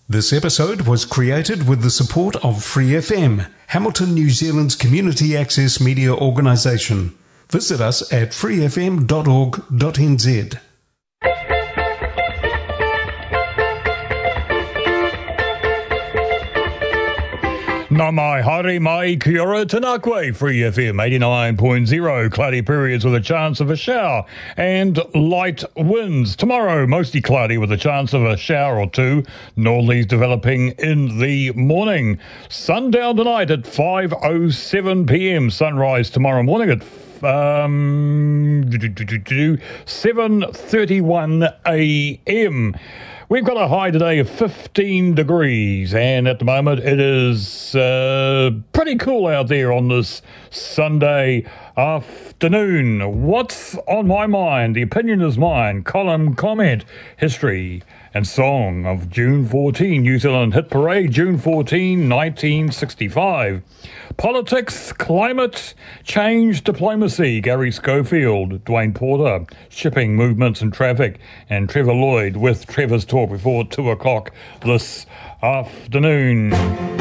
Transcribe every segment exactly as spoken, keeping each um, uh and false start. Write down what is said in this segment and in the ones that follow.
This episode was created with the support of Free F M, Hamilton, New Zealand's community access media organisation. Visit us at free f m dot org dot n z. Nā mai, haere mai, kia ora, Tanakwe, Free F M eighty-nine point zero, cloudy periods with a chance of a shower and light winds. Tomorrow, mostly cloudy with a chance of a shower or two, northerlies developing in the morning. Sundown tonight at five oh seven p.m, sunrise tomorrow morning at um, seven thirty-one a.m. We've got a high today of fifteen degrees, and at the moment it is uh, pretty cool out there on this Sunday afternoon. What's on my mind? The opinion is mine. Column, comment, history and song of June fourteenth, New Zealand Hit Parade, June fourteenth, nineteen sixty-five. Politics, climate, change, diplomacy, Gary Schofield, Dwayne Porter, shipping, movements and traffic, and Trevor Lloyd with Trevor's Talk before two o'clock this afternoon.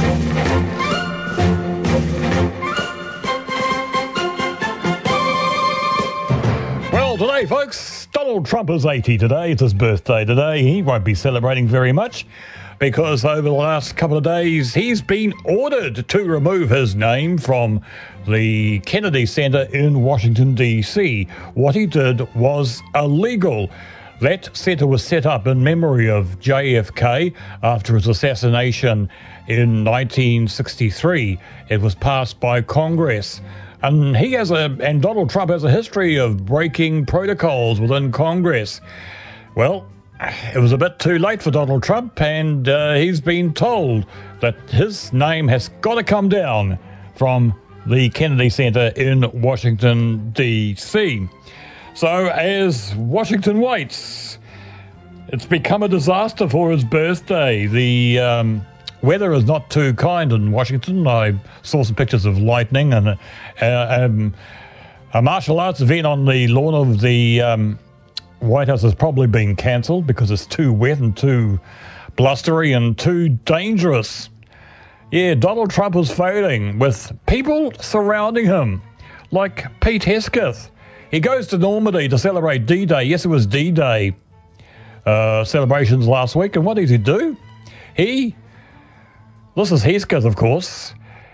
Well, today, folks, Donald Trump is eighty today. It's his birthday today. He won't be celebrating very much, because over the last couple of days, he's been ordered to remove his name from the Kennedy Center in Washington, D C. What he did was illegal. That center was set up in memory of J F K after his assassination in nineteen sixty-three. It was passed by Congress. And he has a, and Donald Trump has a history of breaking protocols within Congress. Well, it was a bit too late for Donald Trump, and uh, he's been told that his name has got to come down from the Kennedy Center in Washington, D C. So as Washington waits, it's become a disaster for his birthday. The um, weather is not too kind in Washington. I saw some pictures of lightning, and uh, um, a martial arts event on the lawn of the Um, White House has probably been cancelled because it's too wet and too blustery and too dangerous. Yeah, Donald Trump is failing with people surrounding him, like Pete Hesketh. He goes to Normandy to celebrate D-Day. Yes, it was D-Day uh, celebrations last week. And what did he do? He, this is Hesketh, of course,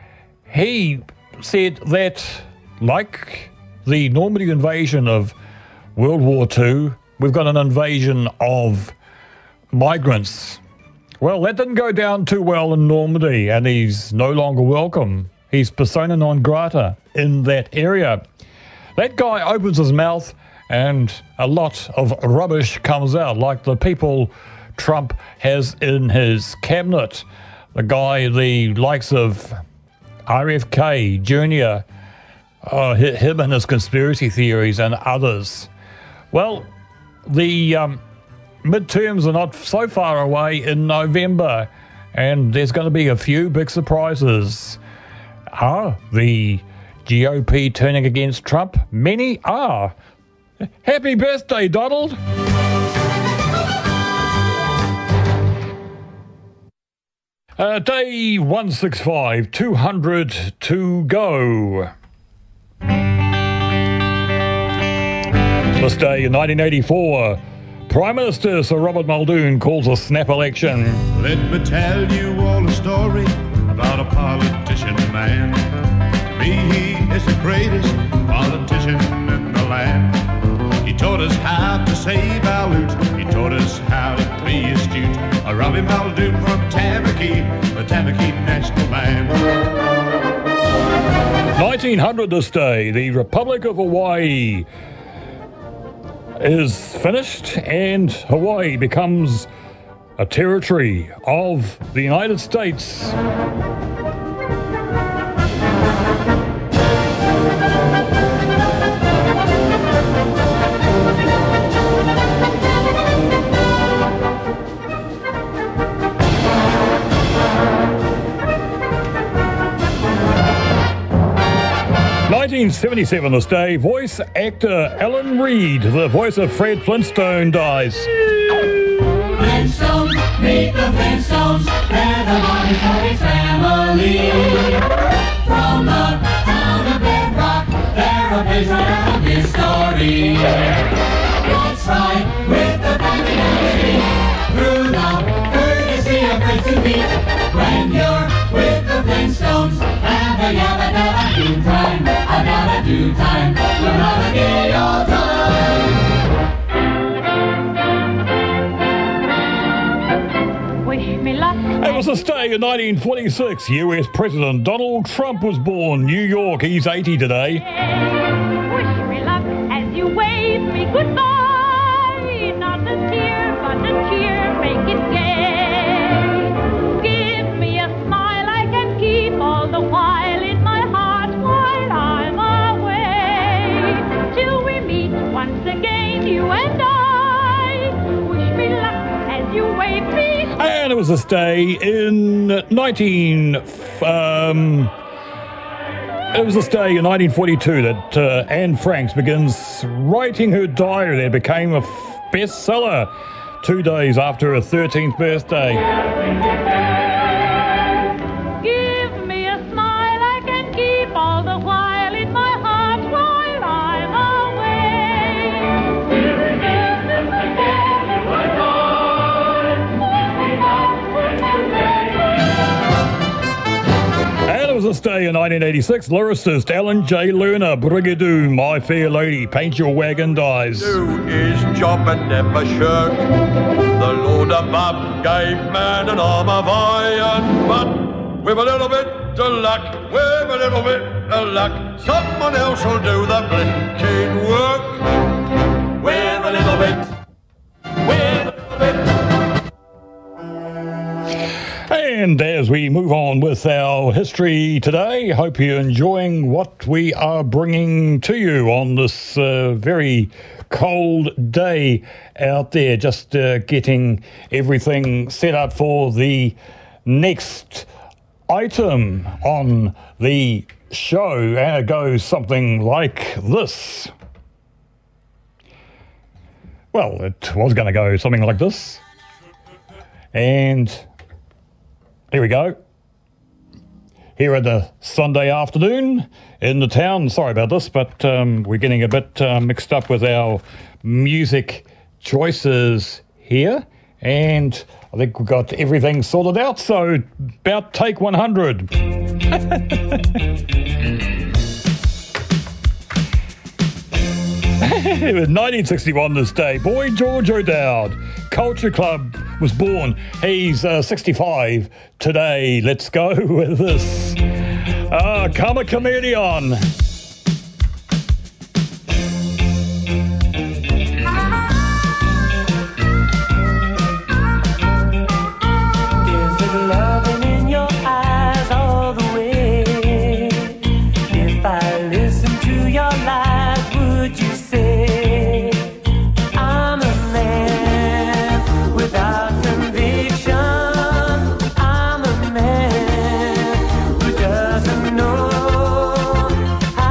he said that, like the Normandy invasion of World War Two, we've got an invasion of migrants. Well, that didn't go down too well in Normandy, and he's no longer welcome. He's persona non grata in that area. That guy opens his mouth and a lot of rubbish comes out, like the people Trump has in his cabinet. The guy, the likes of R F K Junior, uh, him and his conspiracy theories and others. Well, the um, midterms are not so far away in November, and there's going to be a few big surprises. Are the G O P turning against Trump? Many are. Happy birthday, Donald! Uh, day one sixty-five, two hundred to go. This day in nineteen eighty-four, Prime Minister Sir Robert Muldoon calls a snap election. Let me tell you all a story about a politician man. To me, he is the greatest politician in the land. He taught us how to save our loot. He taught us how to be astute. A Robbie Muldoon from Tamaki, the Tamaki National Band. nineteen hundred this day, the Republic of Hawaii is finished, and Hawaii becomes a territory of the United States. nineteen seventy-seven this day, voice actor Alan Reed, the voice of Fred Flintstone, dies. Flintstone, meet the Flintstones. Flintstones, they're the Montefiore family. From the town of Bedrock, they're a page right out of history. Let's ride with the family dynasty through the courtesy of great to meet. When you're with the Flintstones, have a yabba dabba do time, a dabba do time, we'll have a gay old time. It was this day in nineteen forty-six. U S President Donald Trump was born. New York, he's eighty today. Wish me luck as you wave me goodbye. Not a tear, but a cheer, make it gay. Give me a smile I can keep all the while in my heart while I'm away. Till we meet once again, you and I. Wish me luck as you wave me. And it was this day in nineteen. Um, it was this day in nineteen forty-two that uh, Anne Frank begins writing her diary that became a f- bestseller two days after her thirteenth birthday. Give me a smile I can keep all the while in my heart while I'm away. And it was this day in nineteen eighty-six, lyricist Alan J. Lerner, Brigadoon, My Fair Lady, Paint Your Wagon dies. Do his job and never shirk. The Lord above gave man an arm of iron, but with a little bit of luck, with a little bit of luck, someone else will do the blinking work. With a little bit, with a little bit. And as we move on with our history today, hope you're enjoying what we are bringing to you on this uh, very cold day out there. Just uh, getting everything set up for the next item on the show. And it goes something like this. Well, it was going to go something like this. And here we go. Here at the Sunday afternoon in the town. Sorry about this, but um, we're getting a bit uh, mixed up with our music choices here. And I think we've got everything sorted out. So about take one hundred. It was nineteen sixty-one this day. Boy George O'Dowd, Culture Club, was born. He's uh, sixty-five today. Let's go with this. Ah, Come a Chameleon. I'm a man who doesn't know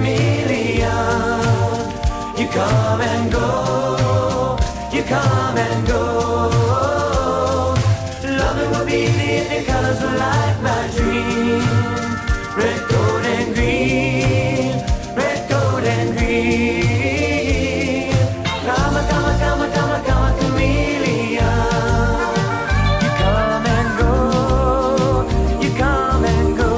chameleon. You come and go, you come and go. Loving will be the the colors of like my dream. Red, gold, and green. Red, gold, and green. Come a, come a, come a, come a, come a chameleon. You come and go, you come and go.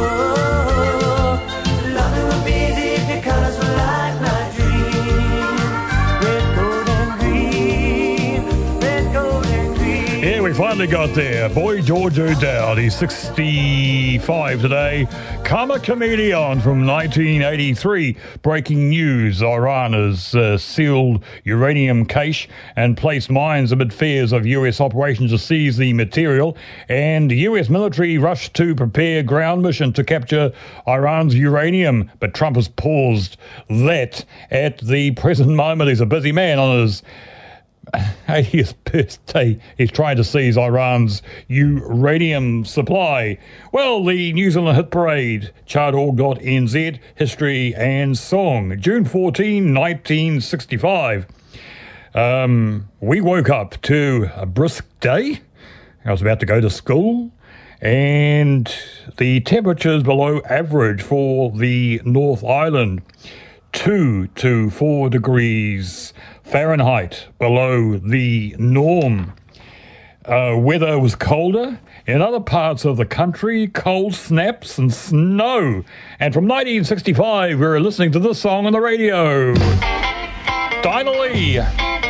Loving will be the the colors of like my dream. Red, gold, and green. Red, gold, and green. Yeah, we finally got there. Boy George O'Dowd, he's sixty-five today. Come a Chameleon from nineteen eighty-three. Breaking news, Iran has uh, sealed uranium cache and placed mines amid fears of U S operations to seize the material. And U S military rushed to prepare ground mission to capture Iran's uranium. But Trump has paused that at the present moment. He's a busy man on his eightieth birthday. He's trying to seize Iran's uranium supply. Well, the New Zealand Hit Parade, chart org dot n z, history and song. June fourteenth, nineteen sixty-five. Um, we woke up to a brisk day. I was about to go to school, and the temperatures below average for the North Island. Two to four degrees Fahrenheit below the norm. Uh, weather was colder. In other parts of the country, cold snaps and snow. And from nineteen sixty-five, we were listening to this song on the radio. Dinah Lee.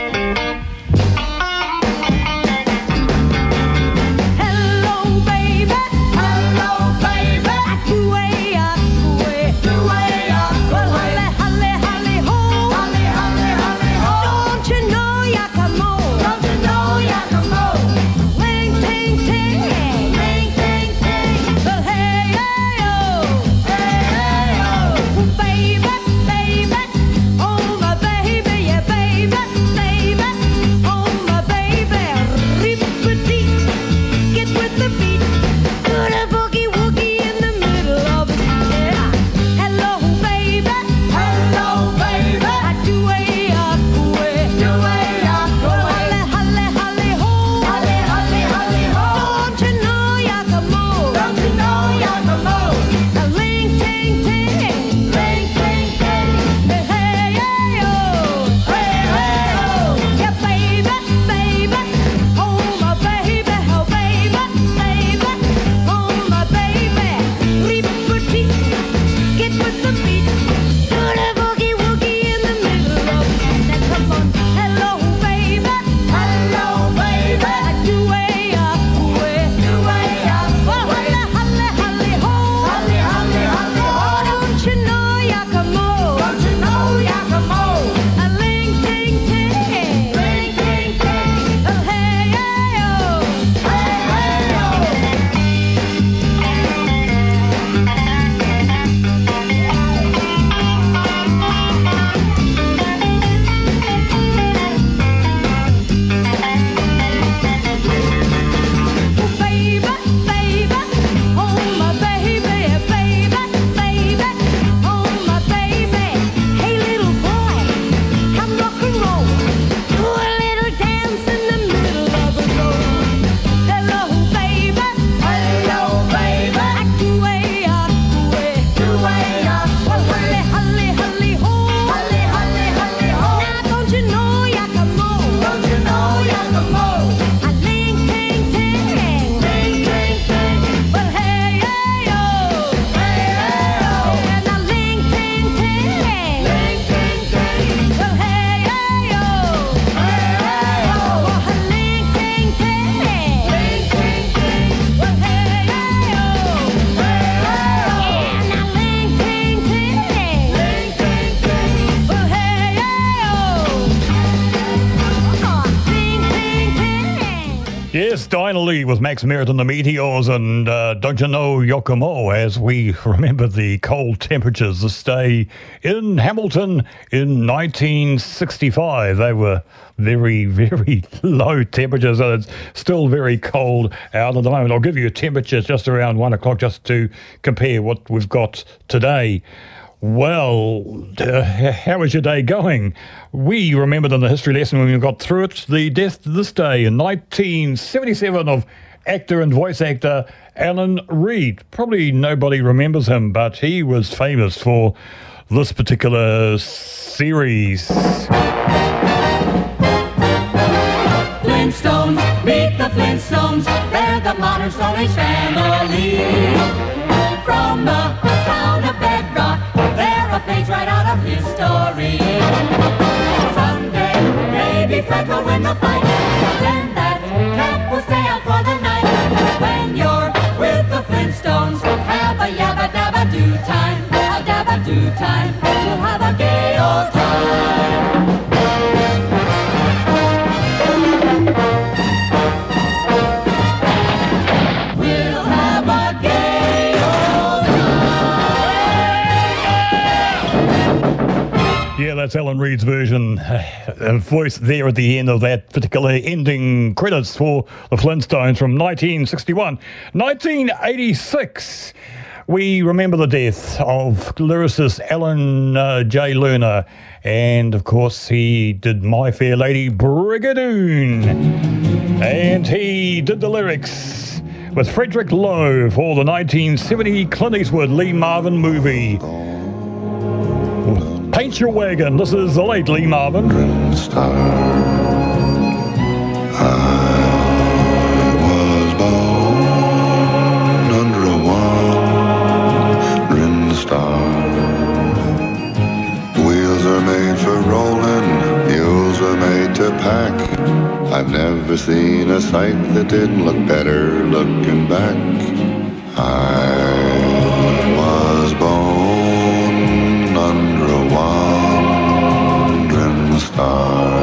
Hello, baby. Hello, baby. Way up, way, way up. Well, holly, holly, holly, ho. Holly, holly, holly, ho. Don't you know Yakimo? Don't you know Yakimo? Ling, ting, ting. Ling, ting, ting. Well, hey, hey, oh. Hey, hey, oh. Baby, baby. Oh, my baby, yeah, baby, baby. Oh, my baby. Rip-a-dee. Get with the beat. Put a boogie woogie in the middle of it. Yeah. Hello, baby. Hello, baby. I do way up, way, do way up, holly, holly, holly, ho, holly, holly, holly, ho. Don't you know Yakimo? Don't you know Yakimo? A ling, ting, ting, ling, ting, ting. Hey, hey, hey, oh, hey, hey, oh. Yeah, baby, baby. Oh, my baby, oh, baby, baby. Oh, my baby. Rip-a-dee. Get with the beat. Put a boogie woogie in the middle of it. Now come on. Hello, baby. Hello, baby. I do way up, way, do way up. Well, holly, holly, holly, ho. Holly, holly, holly, ho. Don't you know Yakimo? Don't you know Yakimo? A ling, ting, ting. Ling, ting, ting. Oh, hey, hey, oh. Hey, hey, oh. Baby, baby, oh my baby, baby, baby, oh my baby. Hey little boy, come rock and roll. Do a little dance in the middle of the road. Hello, baby, hello, baby. I do way up, way, do way up. Well, holly, holly, holly, ho, holly, holly, holly, ho. Now don't you know Yakimo? Don't you know Yakimo? A ling, ting, ting, ling, ting, ting. Well, hey, hey, oh, hey, hey, oh. And a ling, ting, ting, ling, ting, ting. Well, hey, hey, oh, hey, hey, oh. Oh, a ling, ting, ting, ling, ting, ting. Well, hey, hey, oh, hey, hey, oh. And a ling, ting, ting, ling, ting, ting. Well, hey, hey, oh. Oh, ting, ting, ting. Yes, Dinah Lee with Max Merritt and the Meteors, and uh, don't you know Yokomo, as we remember the cold temperatures this day in Hamilton in nineteen sixty-five. They were very, very low temperatures, and it's still very cold out at the moment. I'll give you a temperature just around one o'clock just to compare what we've got today. Well, uh, how is your day going? We remembered in the history lesson when we got through it the death this day in nineteen seventy-seven of actor and voice actor Alan Reed. Probably nobody remembers him, but he was famous for this particular series. Flintstones, meet the Flintstones, they're the modern Stone Age family. From the town of Bedrock, they're a page right out of history. Someday, maybe Fred will win the fight, then that cat will stay out for the night. When you're with the Flintstones, have a yabba dabba do time, a dabba do time, we'll have a gay old time. We'll have a gay old time. Yeah, that's Alan Reed's version. A voice there at the end of that particular ending credits for the Flintstones from nineteen sixty-one. nineteen eighty-six, we remember the death of lyricist Alan uh, J. Lerner. And, of course, he did My Fair Lady Brigadoon. And he did the lyrics with Frederick Lowe for the nineteen seventy Clint Eastwood Lee Marvin movie. Paint Your Wagon. This is the late Lee Marvin. Star. I was born under a wandering star. Wheels are made for rolling, mules are made to pack. I've never seen a sight that didn't look better looking back. I was born under a wandering star.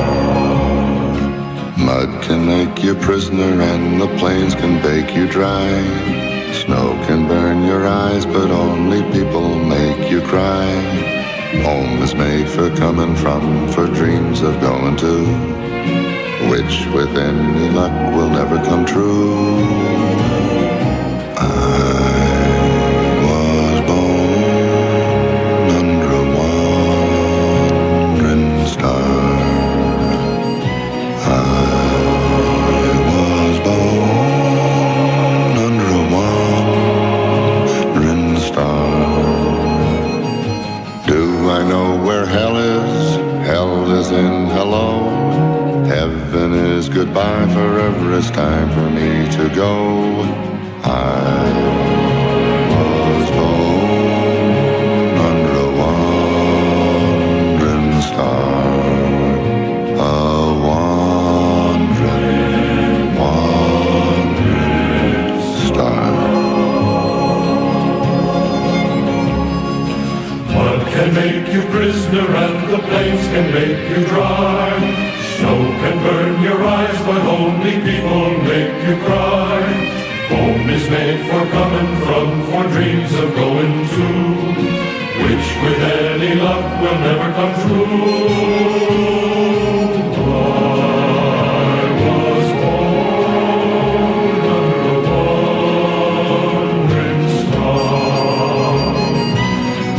Mud can make you prisoner and the plains can bake you dry. Snow can burn your eyes but only people make you cry. Home is made for coming from, for dreams of going to, which with any luck will never come true. I was born under a wandering star. I was born under a wandering star. Do I know where hell is? Hell is in hello. Heaven is goodbye, forever it's time for me to go. I was born under a wandering star. A wandering, wandering star. Mud can make you prisoner and the plains can make you dry. Snow can burn your eyes, but only people make you cry. Home is made for coming from, for dreams of going to, which with any luck will never come true. I was born under a wandering star. I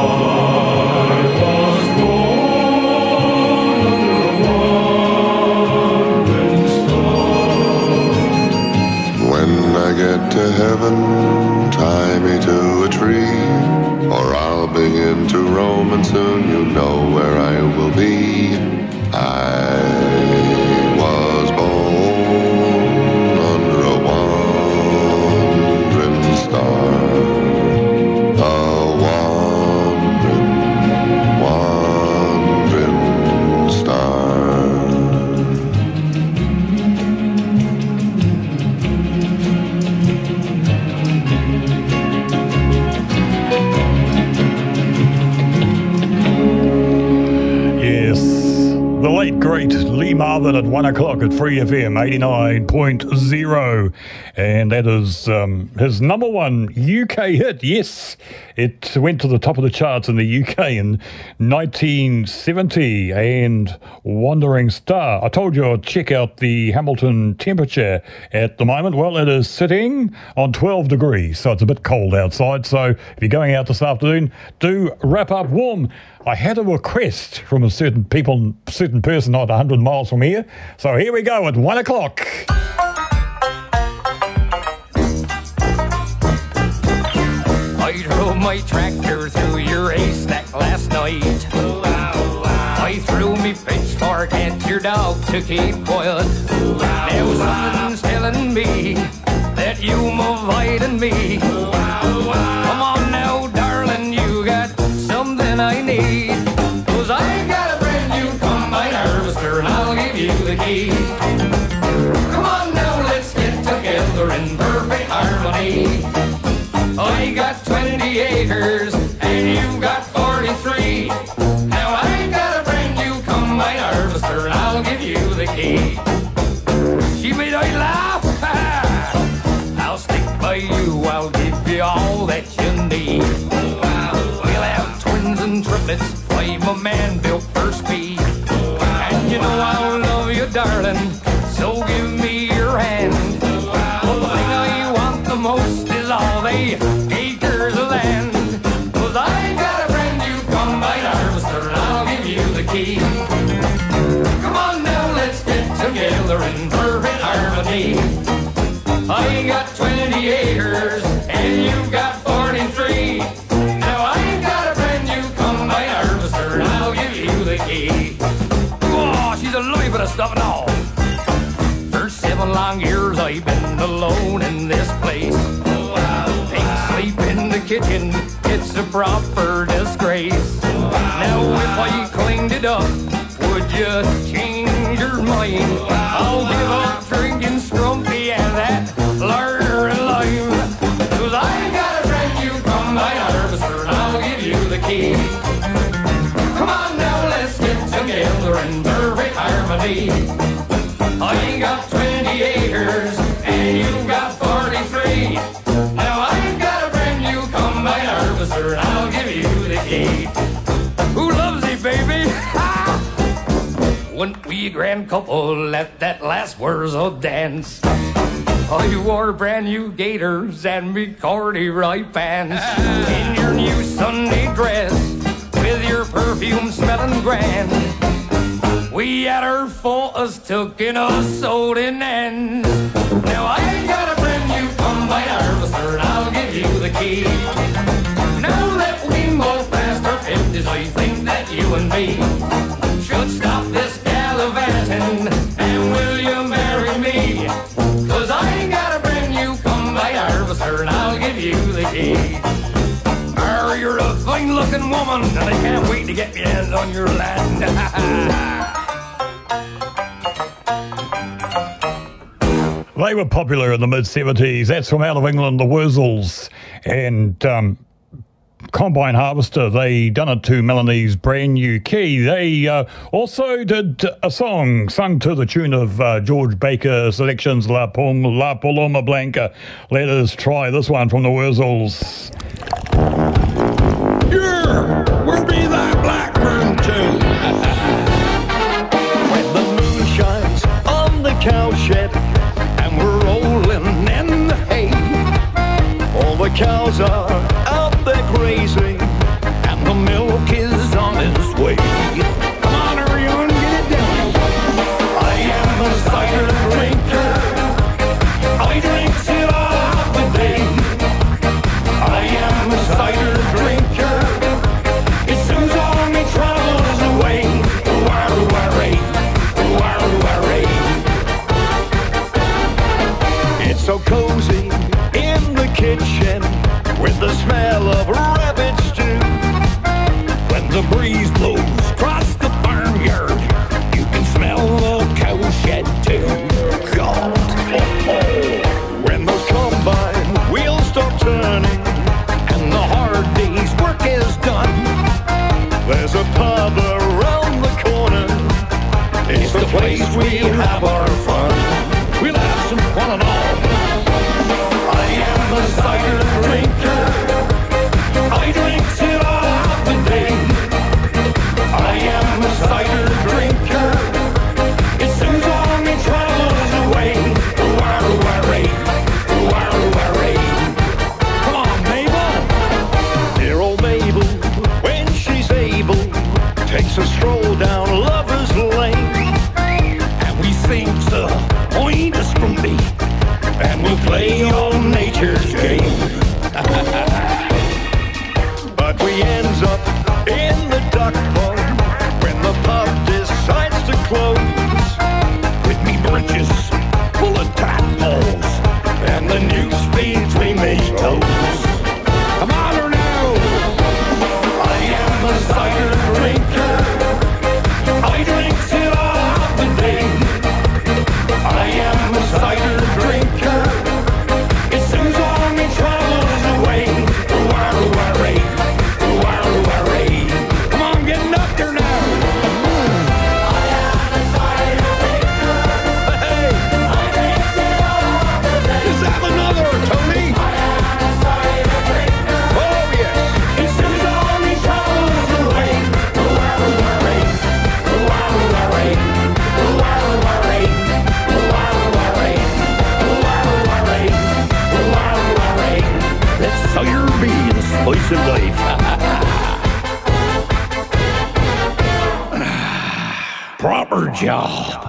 was born under a When I get to heaven, tie me to a tree, or I'll begin to roam and soon you know where I will be. I was born under a wandering star. A wandering, wandering star. The late, great Lee Marvin at one o'clock at Free F M eighty-nine point zero. and that is um, his number one U K hit. Yes, it went to the top of the charts in the U K in nineteen seventy, and Wandering Star. I told you I'd check out the Hamilton temperature at the moment. Well, it is sitting on twelve degrees, so it's a bit cold outside. So if you're going out this afternoon, do wrap up warm. I had a request from a certain people, certain person not one hundred miles from here. So here we go at one o'clock. I drove my tractor through your haystack last night. I threw me pitchfork at your dog to keep quiet. Now something's telling me that you're avoiding me. Come on now, darling, you got something I need. Cause I got a brand new combine harvester and I'll give you the key. Come on now, let's get together in perfect harmony. I got twenty acres and you've got forty-three. Now I got a brand new combine harvester and I'll give you the key. She made I laugh. I'll stick by you, I'll give you all that you need. We'll have twins and triplets, five a man built for speed. And you know I'll love you, darling, so give me your hand. But the thing I want the most is all they acres of land. Cause I got a brand new combine harvester and I'll give you the key. Come on now, let's get together in perfect harmony. I got twenty acres and you've got forty-three. Now I got a brand new combine harvester and I'll give you the key. Oh, she's a lovely bit of stuff and all. For seven long years I've been alone in this place. Pigs sleep in the kitchen, it's a proper disgrace. Now if I cleaned it up, would you change your mind? I'll give up drinking Scrumpy and that larder and lime. Cause I got a brand new combine harvester and I'll give you the key. Come on now, let's get together in perfect harmony. I got twenty acres and you got forty-three. Now I got a brand new combine harvester and I'll give you the key. Who loves it, baby? When we grand couple at that last Wurzel dance, I wore brand new gaiters and me corduroy pants. In your new Sunday dress with your perfume smelling grand, we had our photos took in a sold in end. Now I got a brand new combine harvester and I'll give you the key. Now that we both past our fifties, I think that you and me should stop this gallivanting and will you marry me? Cause I got a brand new combine harvester and I'll give you the key. Oh, you're a fine looking woman and I can't wait to get my hands on your land. They were popular in the mid seventies. That's from out of England, the Wurzels. And um, Combine Harvester, they done it to Melanie's brand new key. They uh, also did a song sung to the tune of uh, George Baker Selections, La, Pom- La Paloma Blanca. Let us try this one from the Wurzels. Yeah, we'll be that blackbird too. When the moon shines on the cowshed and we're rolling in the hay, all the cows are out there grazing and the milk is on its way. Come on, everyone, get it down. I am a cider drinker, I drink it all the day. I am a cider drinker, it soon all me troubles away. Warry, warry, warry, warry. It's so cozy in the kitchen with the smell of rabbit stew. When the breeze blows across the farmyard, you can smell the cowshed too. God, oh, oh. When those combine wheels start turning and the hard day's work is done, there's a pub around the corner. It's the place we have our fun. We'll have some fun and all. rock pub when the pub decides to close. With me britches full of tadpoles and the news feeds me me toes. Come on her now. I am a cider drinker. I drink till all the day. I am a cider drinker. It soothes all my troubles away. Ooh-ah-ooh-ah-ray. Ooh-ah-ooh-ah-ray. Come on, getting up there now. I am a cider drinker. Hey. I drink till all the day. Is that another, Tony? I am a cider drinker. Oh, yes. It soothes all my troubles away. Ooh-ah-ooh-ah-ray. Ooh-ah-ooh-ah-ray. Ooh-ah-ooh-ah-ray. Ooh-ah-ooh-ah-ray. Ooh-ah-ooh-ah-ray. Ooh-ah-ooh-ah-ray. That's cider be the spice of life. Proper job.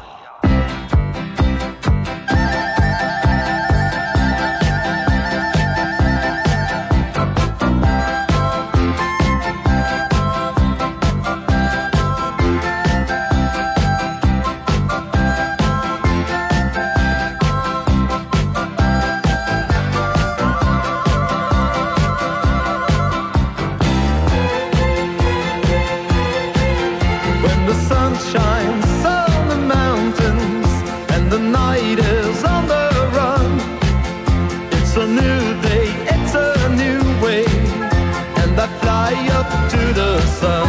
When the sun shines on the mountains and the night is on the run, it's a new day, it's a new way, and I fly up to the sun.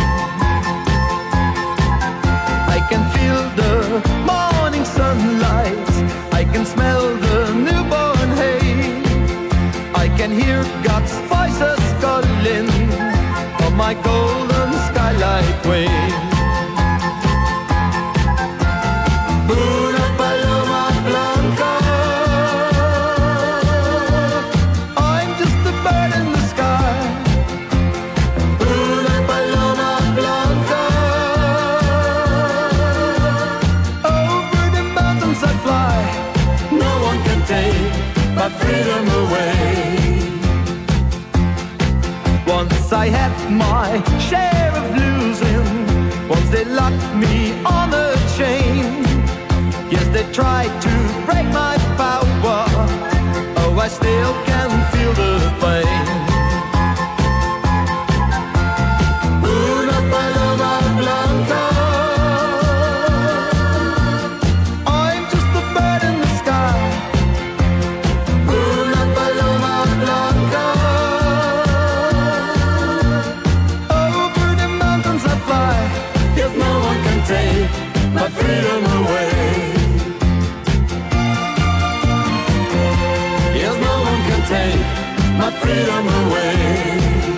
I can feel the morning sunlight, I can smell the newborn hay, I can hear God's voices calling on my golden skylight way. Una paloma blanca, I'm just a bird in the sky. Una paloma blanca, over the mountains I fly. No one can take my freedom away. Once I had my share of losing, once they locked me on a chain. Yes, they tried to break my power. Oh, I still can feel the pain. Una paloma blanca, I'm just a bird in the sky. Una paloma blanca, over the mountains I fly. Yes, no one can take my freedom away. Yes, no one can take my freedom away.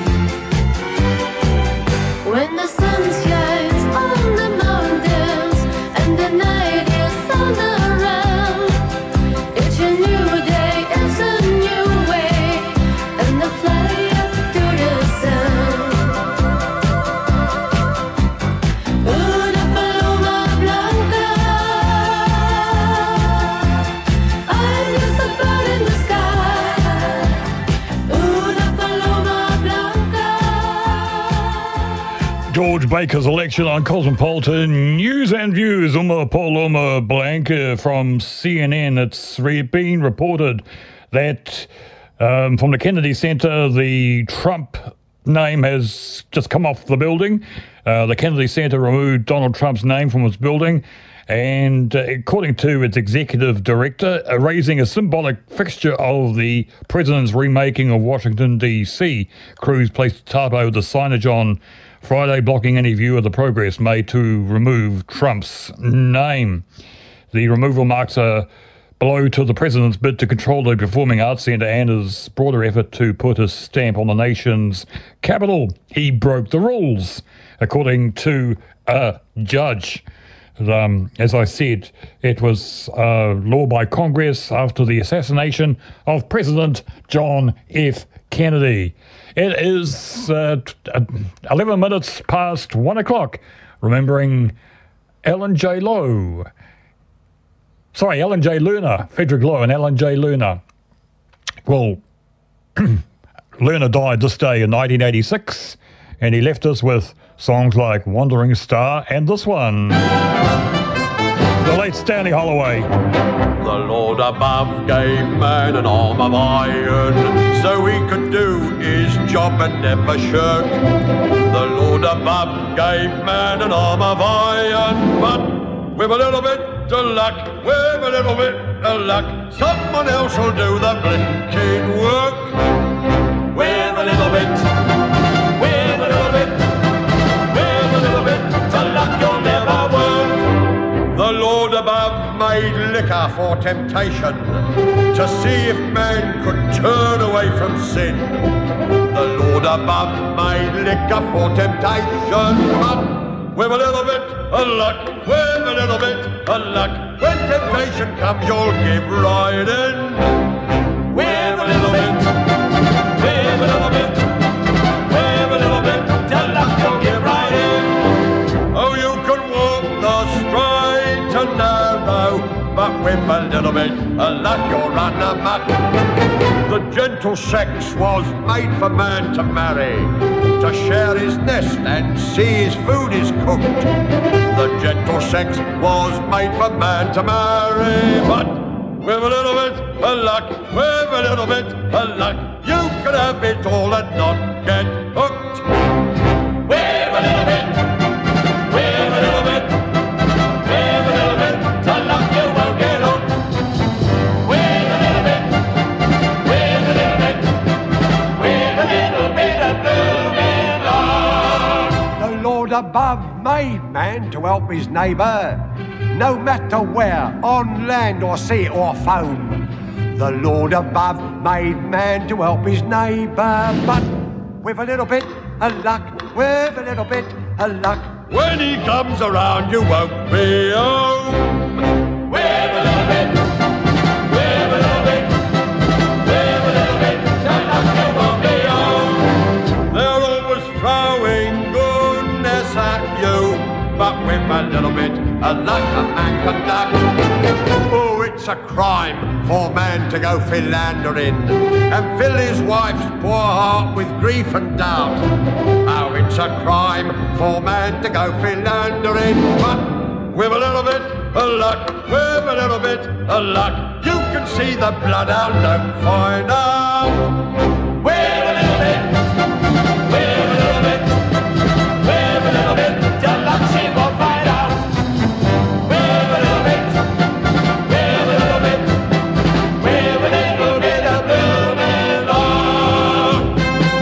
When the sun shines on the mountains and the night is on the run, it's a new day, it's a new way, and I fly up to the sun. Una paloma blanca, I'm just a bird in the sky. Una paloma blanca. George Baker's election on Cosmopolitan News and Views. Uma Paloma Blanca from C N N. It's re- been reported that um, from the Kennedy Center, the Trump name has just come off the building. Uh, the Kennedy Center removed Donald Trump's name from its building, and uh, according to its executive director, uh, raising a symbolic fixture of the president's remaking of Washington, D C Crews placed a tarp over the signage on Friday, blocking any view of the progress made to remove Trump's name. The removal marks a blow to the president's bid to control the Performing Arts Centre and his broader effort to put a stamp on the nation's capital. He broke the rules, according to a judge. Um, as I said, it was uh, law by Congress after the assassination of President John F. Kennedy. It is uh, eleven minutes past one o'clock, remembering Ellen J. Lowe. Sorry, Ellen J. Lerner, Frederick Lowe and Ellen J. Lerner. Well, Lerner died this day in nineteen eighty-six And he left us with songs like Wandering Star and this one. The late Stanley Holloway. The Lord above gave man an arm of iron so he could do his job and never shirk. The Lord above gave man an arm of iron, but with a little bit of luck, with a little bit of luck, someone else will do the blinking work. With a little bit, with a little bit, with a little bit of luck, you'll never work. The Lord above made liquor for temptation to see if man could turn away from sin. The Lord above made liquor for temptation, but with a little bit of luck, with a little bit of luck, when temptation comes you'll give right in. With a little bit, with a little bit, with a little bit of luck you'll give right in. Oh, you can walk the straight and narrow, but with a little bit of luck you'll run amok. The gentle sex was made for man to marry, to share his nest and see his food is cooked. The gentle sex was made for man to marry, but with a little bit of luck, with a little bit of luck, you can have it all and not get hooked. With a little bit, with a little bit, with a little bit of luck, you won't get hooked. With a little bit, with a little bit, with a little bit of blooming luck. The Lord above made man to help his neighbour, no matter where, on land or sea or foam. The Lord above made man to help his neighbour, but with a little bit of luck, with a little bit of luck, when he comes around you won't be home. With a little bit, with a little bit, with a little bit of luck you won't be home. They're always throwing goodness at you, but with a little bit of luck a man can duck. Oh, it's a crime for man to go philandering and fill his wife's poor heart with grief and doubt. Oh, it's a crime for man to go philandering, but with a little bit of luck, with a little bit of luck, you can see the bloodhound don't find out. With a little bit, with a little bit, with a little bit of luck, she won't find out. With a little bit, with a little bit, with a little bit of blooming luck.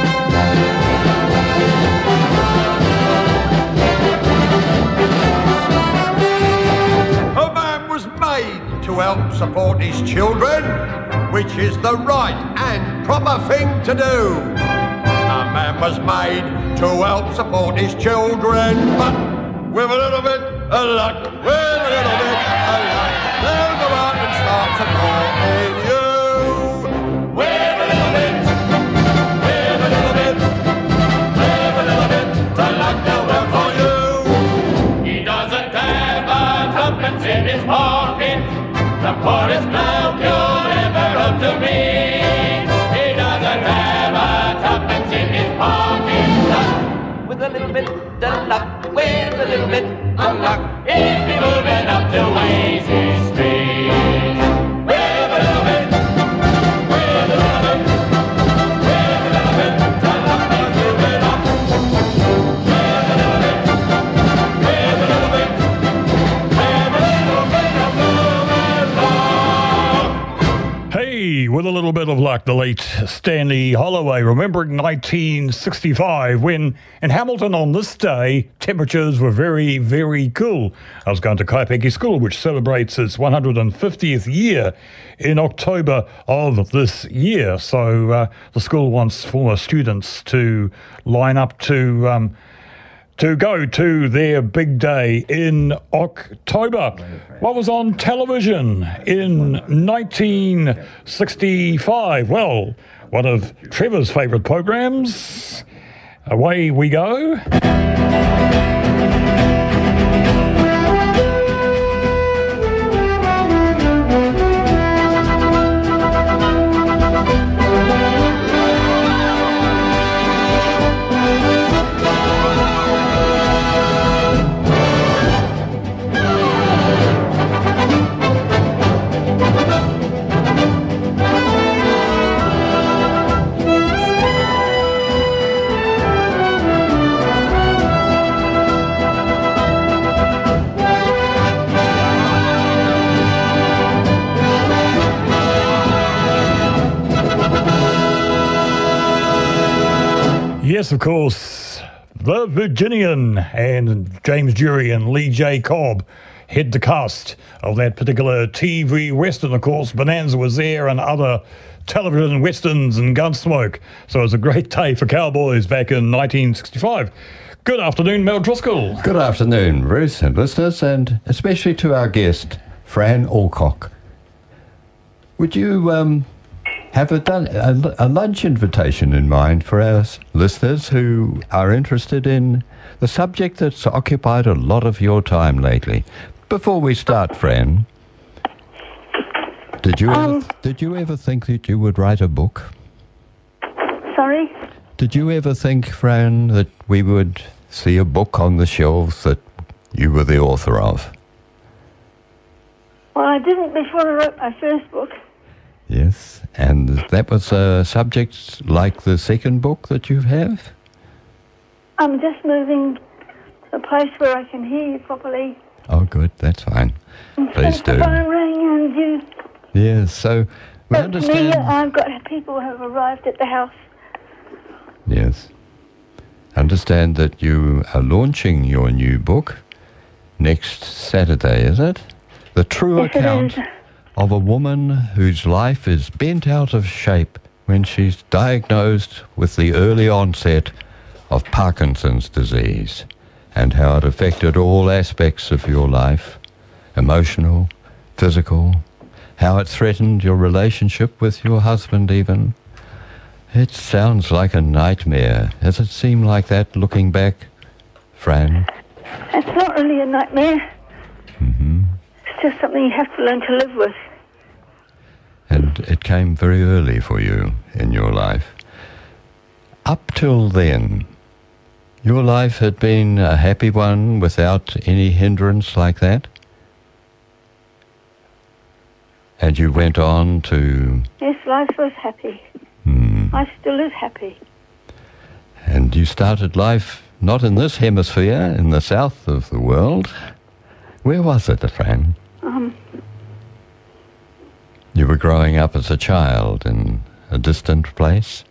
A man was made to help support his children, which is the right and proper thing to do. A man was made to help support his children, but with a little bit of luck, with a little bit of luck, they'll go out and start supporting you. With a little bit, with a little bit, with a little bit of luck, they'll work for you. He doesn't have a tuppence in his pocket, the poorest bloke you'll ever hope to meet. He doesn't have a tuppence in his pocket. With a little bit of luck, with a little bit of luck, he'd be moving up to Wasey Street. With a little bit, with a little bit, with a little bit of luck, he's moving up. With a little bit, with a little bit, with a little bit of moving luck. Hey, with a little bit of luck, the late Stanley Holloway, remembering nineteen sixty-five when in Hamilton on this day, temperatures were very, very cool. I was going to Kaipeki School, which celebrates its one hundred fiftieth year in October of this year. So uh, the school wants former students to line up to um, to go to their big day in October. What was on television in nineteen sixty-five? Well, one of Trevor's favourite programs. Away we go. Yes, of course. The Virginian and James Dury and Lee J. Cobb head the cast of that particular T V Western. Of course, Bonanza was there and other television westerns and Gunsmoke. So it was a great day for cowboys back in nineteen sixty-five. Good afternoon, Mel Driscoll. Good afternoon, Bruce and listeners, and especially to our guest, Fran Alcock. Would you um, have a, done, a, a lunch invitation in mind for our listeners who are interested in the subject that's occupied a lot of your time lately? Before we start, Fran, did you Um, ever, did you ever think that you would write a book? Sorry? Did you ever think, Fran, that we would see a book on the shelves that you were the author of? Well, I didn't before I wrote my first book. Yes, and that was a subject like the second book that you have? I'm just moving to a place where I can hear you properly. Oh, good, that's fine. Please The do. phone rang and you... Yes, so we But me, understand... I've got people who have arrived at the house. Yes. Understand that you are launching your new book next Saturday, is it? The true Yes, it account is. of a woman whose life is bent out of shape when she's diagnosed with the early onset of Parkinson's disease, and how it affected all aspects of your life, emotional, physical, how it threatened your relationship with your husband even. It sounds like a nightmare. Does it seem like that looking back, Fran? It's not really a nightmare. Mm-hmm. It's just something you have to learn to live with. And it came very early for you in your life. Up till then, your life had been a happy one without any hindrance like that? And you went on to... Yes, life was happy. Hmm. I still is happy. And you started life not in this hemisphere, in the south of the world. Where was it, Fran? Um, You were growing up as a child in a distant place?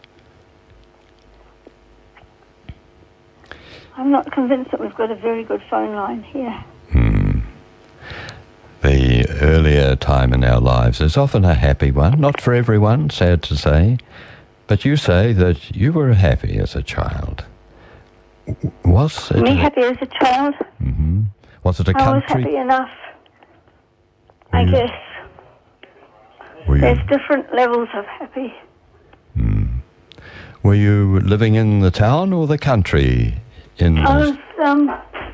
I'm not convinced that we've got a very good phone line here. Hmm. The earlier time in our lives is often a happy one, not for everyone, sad to say, but you say that you were happy as a child. Was it Me a, happy as a child. Mhm. Was it a I was country? happy enough. I you- guess. Were you, There's different levels of happy. were you living in the town or the country? In I was, um,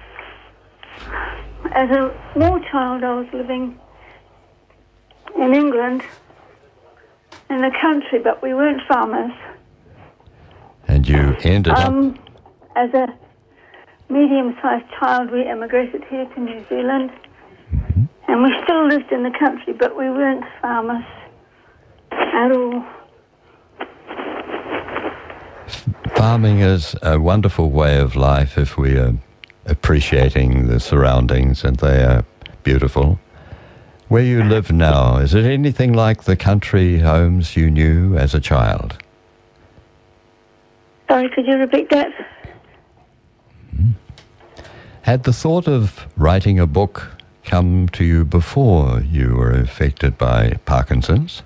as a small child, I was living in England, in the country, but we weren't farmers. and you ended up. Um, as a medium-sized child, we emigrated here to New Zealand, and we still lived in the country, but we weren't farmers at all. Farming is a wonderful way of life if we are appreciating the surroundings and they are beautiful. Where you live now, is it anything like the country homes you knew as a child? Sorry, could you repeat that? Had the thought of writing a book come to you before you were affected by Parkinson's?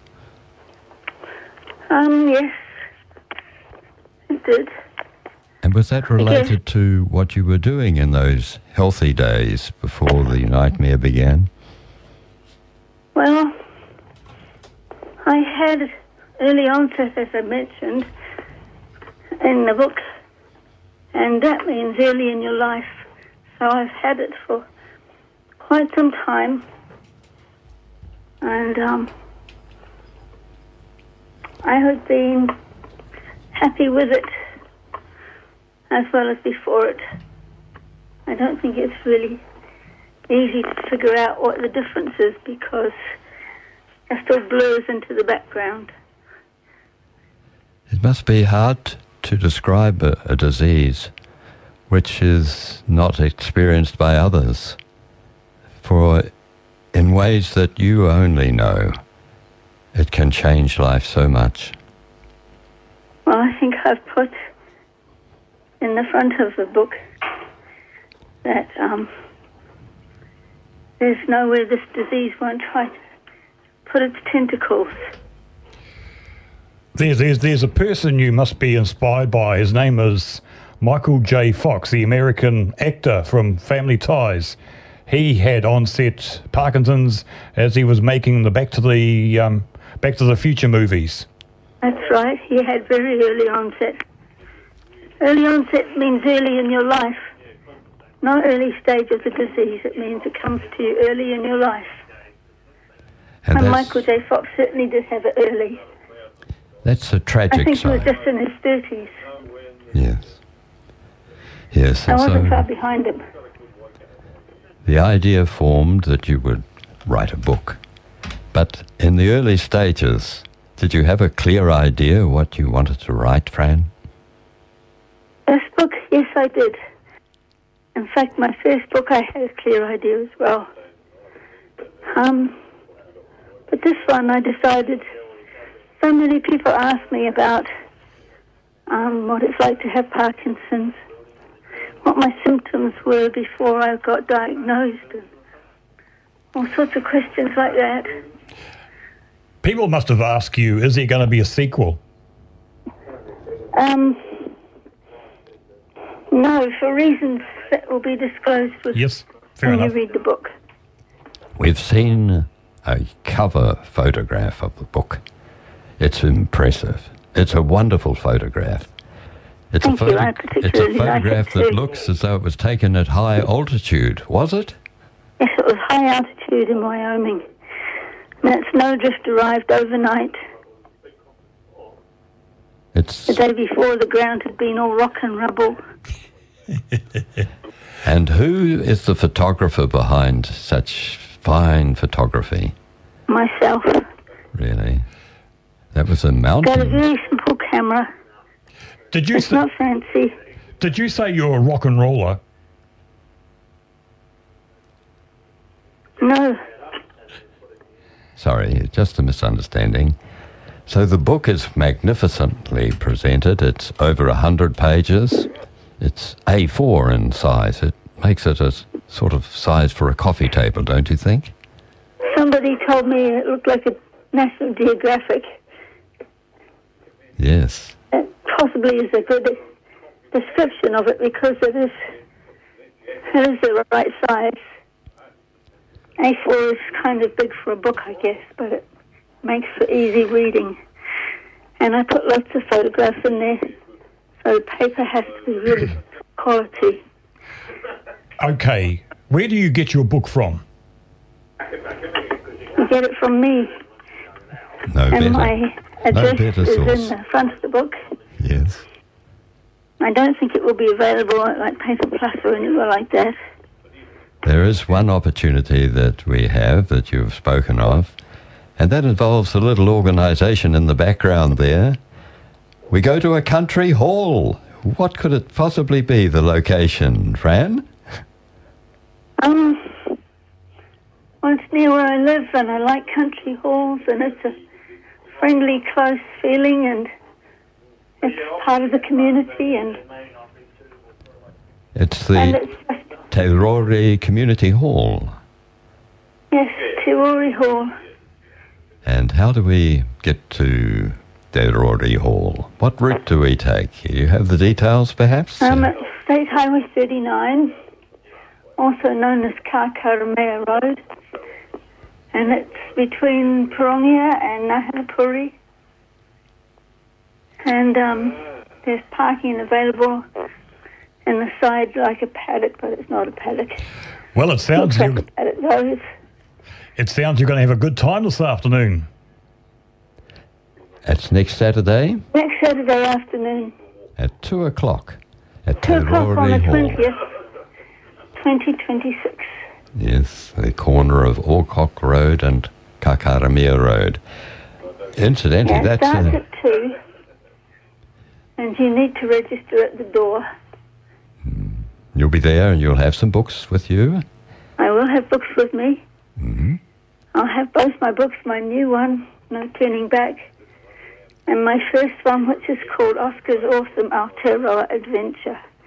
Um, yes, it did. And was that related to what you were doing in those healthy days before the nightmare began? Well, I had early onset, as I mentioned, in the book, and that means early in your life. So I've had it for quite some time, and um, I have been happy with it as well as before it. I don't think it's really easy to figure out what the difference is because it still blurs into the background. It must be hard to describe a, a disease which is not experienced by others, for in ways that you only know, it can change life so much. Well, I think I've put in the front of the book that um, there's nowhere this disease won't try to put its tentacles. There's, there's, there's a person you must be inspired by. His name is Michael J. Fox, the American actor from Family Ties. He had onset Parkinson's as he was making the Back to the um, Back to the Future movies. That's right. He had very early onset. Early onset means early in your life. Not early stage of the disease. It means it comes to you early in your life. And, And that's, Michael J. Fox certainly did have it early. that's a tragic I think side. he was just in his thirties. Yes. Yes, I and wasn't so far behind him. the idea formed that you would write a book. But in the early stages, did you have a clear idea what you wanted to write, Fran? First book, yes, I did. In fact, my first book, I had a clear idea as well. Um, but this one, I decided. So many people ask me about um, what it's like to have Parkinson's, what my symptoms were before I got diagnosed, and all sorts of questions like that. People must have asked you, is there going to be a sequel? Um, no, for reasons that will be disclosed with Yes, fair when enough. you read the book. We've seen a cover photograph of the book. It's impressive. It's a wonderful photograph. It's Thank a you. I it's a particularly like photograph it that too. looks as though it was taken at high altitude, was it? Yes, it was high altitude in Wyoming. And that snowdrift arrived overnight. It's The day before, the ground had been all rock and rubble. And who is the photographer behind such fine photography? Myself. Really? That was a Got a mountain. very simple camera. Did you It's say, not fancy. did you say you're a rock and roller? No. Sorry, just a misunderstanding. So the book is magnificently presented. It's over a hundred pages. It's A four in size. It makes it a s- sort of size for a coffee table, don't you think? Somebody told me it looked like a National Geographic. Yes. That possibly is a good description of it because it is, it is the right size. A four is kind of big for a book, I guess, but it makes for easy reading. And I put lots of photographs in there, so the paper has to be really quality. Okay, where do you get your book from? You get it from me, No and better. my No address better is source. in the front of the book. Yes. I don't think it will be available at like Paper Plus or anywhere like that. There is one opportunity that we have that you've spoken of, and that involves a little organisation in the background there. We go to a country hall. What could it possibly be, the location, Fran? Um, well, it's near where I live, and I like country halls, and it's a friendly, close feeling, and it's part of the community, and It's and the it's just, Te Rori Community Hall. yes, Te Rori Hall. And how do we get to Te Rori Hall? What route do we take? You have the details, perhaps? Um, it's State Highway thirty-nine, also known as Kākaramea Road, and it's between Pirongia and Nahanapuri. And um, there's parking available in the side like a paddock, but it's not a paddock. Well, it sounds Looks like you, a paddock though. It's it sounds you're going to have a good time this afternoon. It's next Saturday next Saturday afternoon, at two o'clock at two Te o'clock on the Rori Hall. twentieth, twenty twenty-six. Yes, the corner of Orcock Road and Kākaramea Road. Incidentally, Yeah, it that's starts uh, at two, and you need to register at the door. you'll be there and you'll have some books with you. I will have books with me. Mm-hmm. I'll have both my books, my new one, No Turning Back, and my first one, which is called Oscar's Awesome Aotearoa Adventure.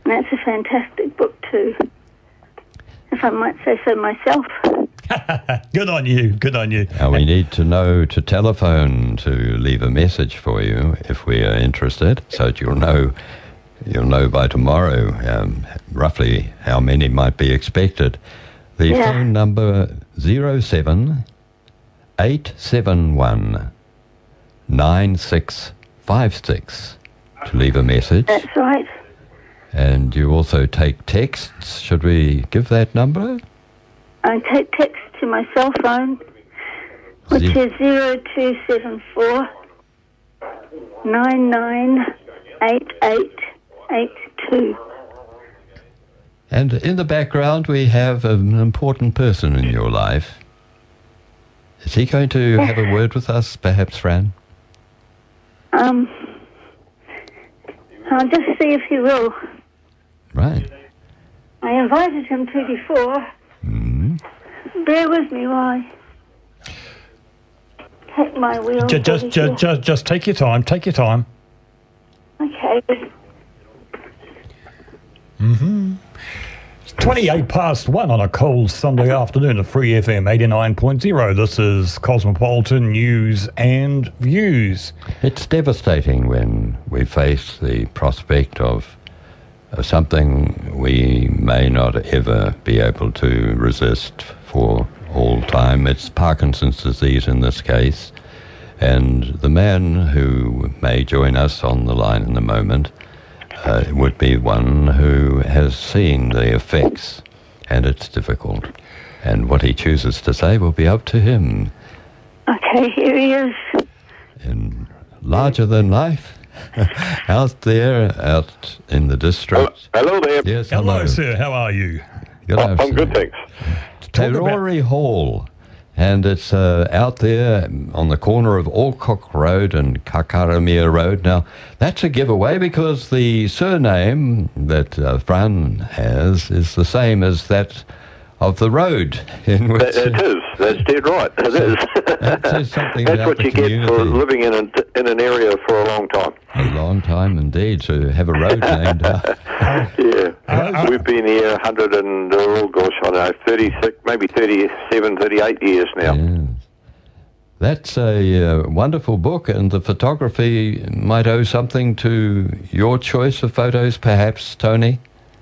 And that's a fantastic book too, if I might say so myself. Good on you, good on you. Now we need to know to telephone to leave a message for you if we are interested, so that you'll know you'll know by tomorrow um, roughly how many might be expected. The Yeah. phone number zero seven eight seven one nine six five six to leave a message. That's right. And you also take texts. Should we give that number? I take text to my cell phone, which Ze- is zero two seven four nine nine eight eight eight two. And in the background, we have an important person in your life. Is he going to have a word with us, perhaps, Fran? Um, I'll just see if he will. Right. I invited him to before. Mm. Bear with me while I take my wheel. Just, just, just, just, just take your time. Take your time. Okay. Mm-hmm. It's twenty-eight past one on a cold Sunday afternoon at Free F M eighty-nine point zero. This is Cosmopolitan News and Views. It's devastating when we face the prospect of uh, something we may not ever be able to resist for all time. It's Parkinson's disease in this case. And the man who may join us on the line in a moment uh, would be one who has seen the effects, and it's difficult. And what he chooses to say will be up to him. Okay, here he is. In larger than life, out there, out in the district. Hello there. Yes, Hello, hello. sir. How are you? Good I'm afternoon. good, thanks. Terrory Hall, and it's uh, out there on the corner of Alcock Road and Kakaramia Road. Now, that's a giveaway because the surname that uh, Fran has is the same as that of the road in which... It, it is. That's dead right. It So is. that says something That's about what the you get for community. living in, a, in an area for a long time. A long time indeed to have a road named after. Yeah. Uh, We've been here one hundred and, oh gosh, I don't know, thirty-six, maybe thirty-seven, thirty-eight years now. Yes. That's a uh, wonderful book, and the photography might owe something to your choice of photos, perhaps, Tony?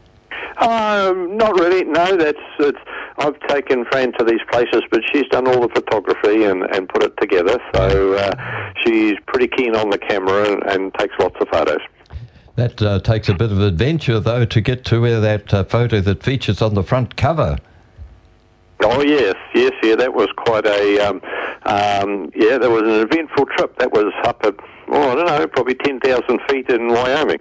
Um, not really. No, that's it's. I've taken Fran to these places, but she's done all the photography and, and put it together. So uh, she's pretty keen on the camera and, and takes lots of photos. That uh, takes a bit of adventure, though, to get to where that uh, photo that features on the front cover. Oh yes, yes, yeah. That was quite a. Um, um, yeah, that was an eventful trip. That was up at, oh, I don't know, probably ten thousand feet in Wyoming.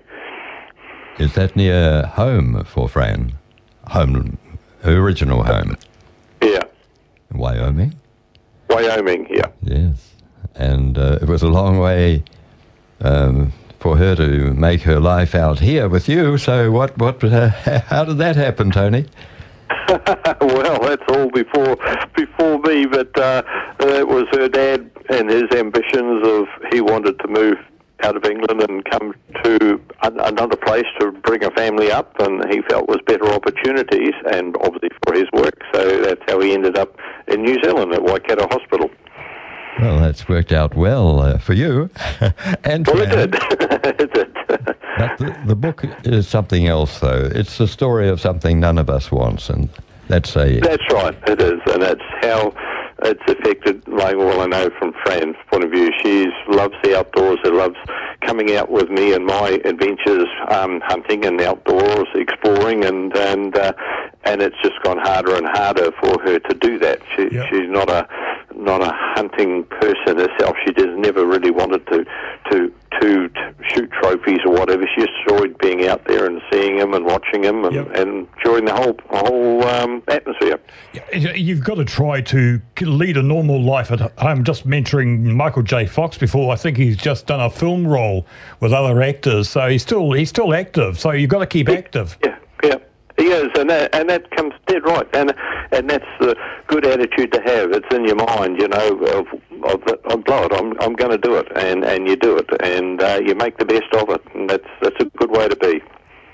Is that near home for Fran? Home, her original home? Yeah, Wyoming? Wyoming. Yeah. Yes. And uh, it was a long way um, for her to make her life out here with you. So what? What? Uh, how did that happen, Tony? Well, that's all before before me, but uh, it was her dad and his ambitions of he wanted to move out of England and come to an, another place to bring a family up, and he felt was better opportunities, and obviously for his work. So that's how he ended up in New Zealand at Waikato Hospital. Well, that's worked out well uh, for you. and Well, Fran. it did. It did. But the, the book is something else, though. It's the story of something none of us wants, and that's a... That's right, it is, and that's how it's affected, like, well, I know from Fran's point of view, she loves the outdoors, she loves coming out with me and my adventures, um, hunting and outdoors, exploring, and and uh, and it's just gone harder and harder for her to do that. She, Yep. She's not a not a hunting person herself. She just never really wanted to to to, to shoot trophies or whatever. She just enjoyed being out there and seeing them and watching them and, Yep. and enjoying the whole whole um, atmosphere. You've got to try to lead a normal life at home. Just mentoring Michael J. Fox before. I think he's just done a film role with other actors, so he's still he's still active. So you've got to keep active. Yeah, yeah, he is, and that, and that comes dead right, and and that's the good attitude to have. It's in your mind, you know, of of, of blow it. I'm I'm going to do it, and, and you do it, and uh, you make the best of it, and that's that's a good way to be.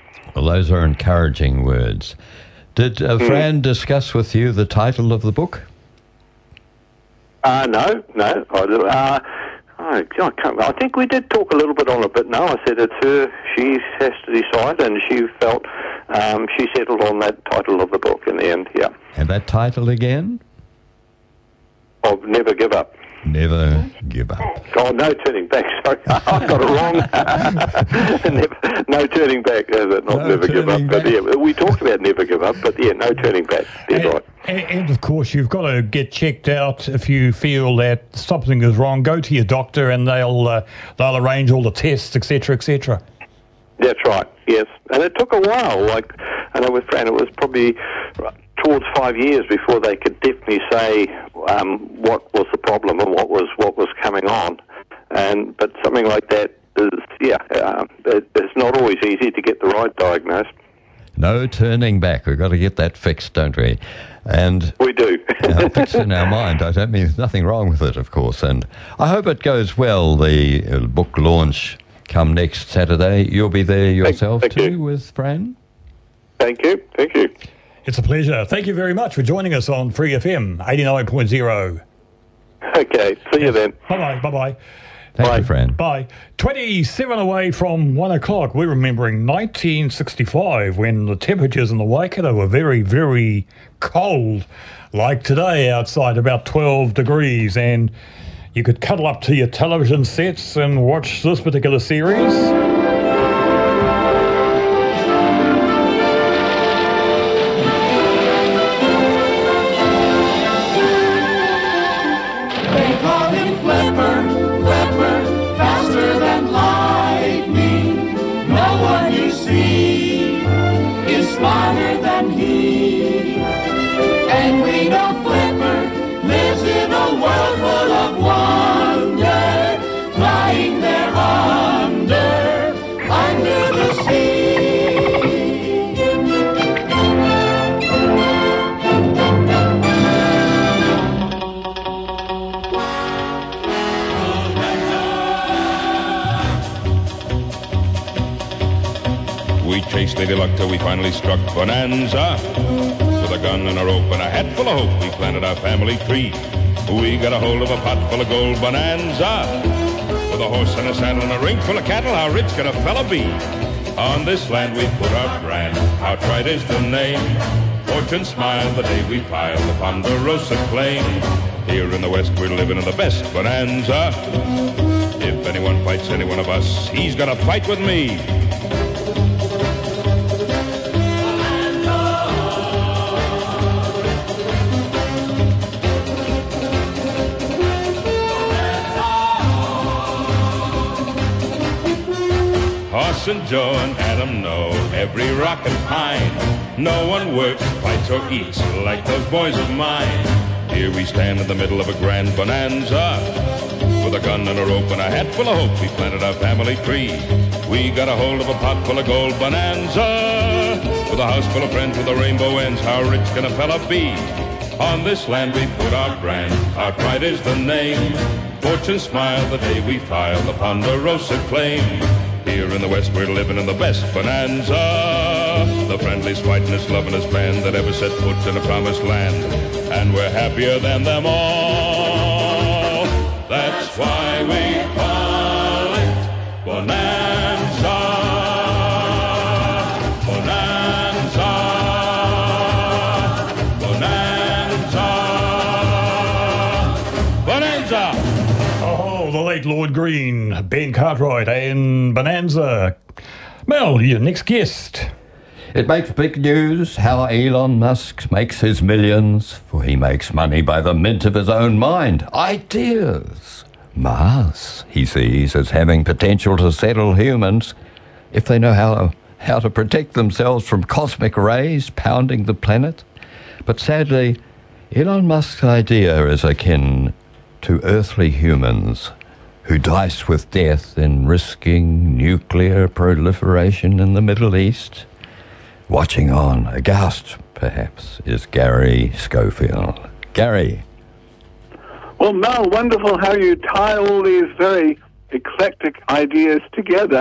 Well, those are encouraging words. Did uh, Mm. Fran discuss with you the title of the book? Uh, no, no. I, uh, I, I, can't, I think we did talk a little bit on it, but no, I said it's her. She has to decide, and she felt um, she settled on that title of the book in the end, yeah. And that title again? Of Never Give Up. Never Give Up. Oh, No Turning Back, sorry. I got it wrong. Never, no Turning Back, is it? Not No Never Give Up. Turning But Back. yeah, we talked about Never Give Up, but yeah, No Turning Back. That's right. And, and of course, you've got to get checked out if you feel that something is wrong. Go to your doctor, and they'll uh, they'll arrange all the tests, et cetera, et cetera. That's right, yes. And it took a while. Like, I know with Fran, it was probably towards five years before they could definitely say um, what was the problem and what was what was coming on. And but something like that is, yeah, uh, it, it's not always easy to get the right diagnosis. No turning back. We've got to get that fixed, don't we? And we do. uh, fixed in our mind. I don't mean there's nothing wrong with it, of course. And I hope it goes well. The uh, book launch come next Saturday. You'll be there yourself thank too you. with Fran. Thank you. Thank you. It's a pleasure. Thank you very much for joining us on Free F M eighty-nine point zero. Okay, see you then. Bye-bye, bye-bye. Thank you, Fran. Bye. twenty-seven away from one o'clock. We're remembering nineteen sixty-five when the temperatures in the Waikato were very, very cold. Like today outside, about twelve degrees. And you could cuddle up to your television sets and watch this particular series. They call him Flipper, Flipper, faster than lightning. No one you see is smarter than he. And we know Flipper lives in a world full of wonder, lying there under, under the sea. We chased Lady Luck till we finally struck Bonanza. With a gun and a rope and a hat full of hope, we planted our family tree. We got a hold of a pot full of gold Bonanza. With a horse and a saddle and a ring full of cattle, how rich could a fella be? On this land we put our brand, outright is the name. Fortune smiled the day we filed the Ponderosa claim. Here in the West we're living in the best Bonanza. If anyone fights any one of us, he's gonna fight with me. Hoss and Joe and Adam know every rock and pine. No one works, fights, or eats like those boys of mine. Here we stand in the middle of a grand bonanza. With a gun and a rope and a hat full of hope, we planted our family tree. We got a hold of a pot full of gold Bonanza. With a house full of friends with a rainbow ends, how rich can a fella be? On this land we put our brand, our pride is the name. Fortune smiled the day we filed the Ponderosa claim. Here in the West we're living in the best Bonanza. The friendliest, fightingest, lovingest band that ever set foot in a promised land. And we're happier than them all. That's why we call it Bonanza. Bonanza. Bonanza. Bonanza. Oh, the late Lord Green, Ben Cartwright, and Bonanza. Mel, your next guest. It makes big news how Elon Musk makes his millions, for he makes money by the mint of his own mind. Ideas. Mars, he sees as having potential to settle humans if they know how, how to protect themselves from cosmic rays pounding the planet. But sadly, Elon Musk's idea is akin to earthly humans who dice with death in risking nuclear proliferation in the Middle East. Watching on, aghast, perhaps, is Gary Schofield. Gary. Well, Mel, wonderful how you tie all these very eclectic ideas together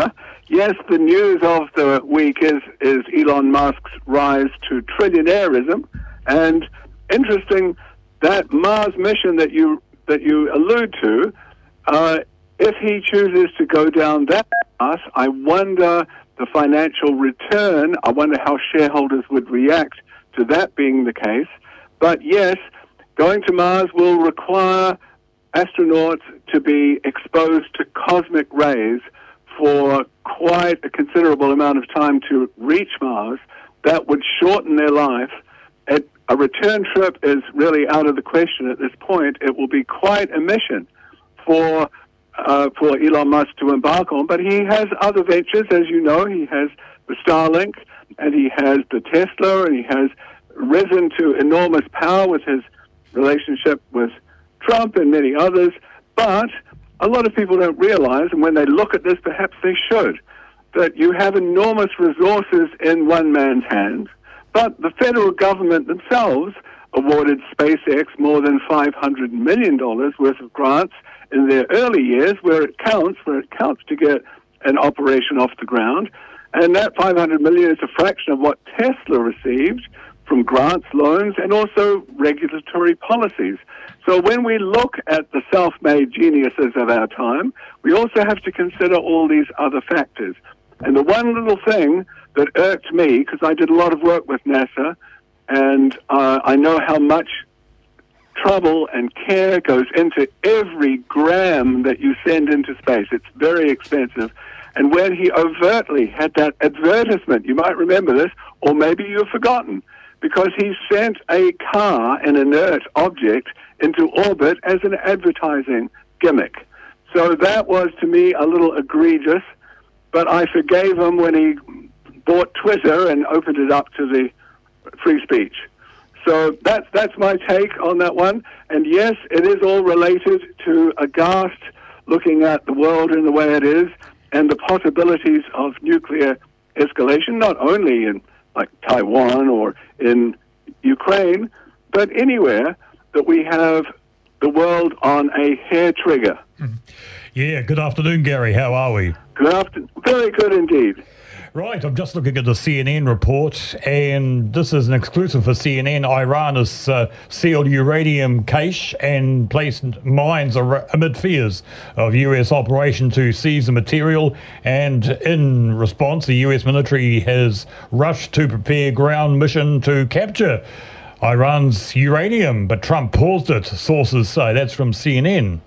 Yes, the news of the week is, is Elon Musk's rise to trillionairism. And interesting, that Mars mission that you that you allude to, uh, if he chooses to go down that path, I wonder the financial return, I wonder how shareholders would react to that being the case. But yes, going to Mars will require astronauts to be exposed to cosmic rays for quite a considerable amount of time to reach Mars. That would shorten their life. It, a return trip is really out of the question at this point. It will be quite a mission for uh, for Elon Musk to embark on. But he has other ventures, as you know. He has the Starlink, and he has the Tesla, and he has risen to enormous power with his relationship with Trump and many others. But a lot of people don't realize, and when they look at this, perhaps they should, that you have enormous resources in one man's hands. But the federal government themselves awarded SpaceX more than five hundred million dollars worth of grants in their early years, where it counts, where it counts to get an operation off the ground. And that five hundred million dollars is a fraction of what Tesla received from grants, loans, and also regulatory policies. So when we look at the self-made geniuses of our time, we also have to consider all these other factors. And the one little thing that irked me, because I did a lot of work with NASA, and uh, I know how much trouble and care goes into every gram that you send into space. It's very expensive. And when he overtly had that advertisement, you might remember this, or maybe you've forgotten, because he sent a car, an inert object, into orbit as an advertising gimmick. So that was, to me, a little egregious, but I forgave him when he bought Twitter and opened it up to the free speech. So that's, that's my take on that one. And yes, it is all related to aghast looking at the world in the way it is and the possibilities of nuclear escalation, not only in like Taiwan or in Ukraine, but anywhere that we have the world on a hair trigger. Yeah, good afternoon, Gary. How are we? Good afternoon. Very good indeed. Right, I'm just looking at the C N N report, and this is an exclusive for C N N. Iran has uh, sealed uranium cache and placed mines ar- amid fears of U S operation to seize the material. And in response, the U S military has rushed to prepare ground mission to capture Iran's uranium, but Trump paused it, sources say. That's from C N N.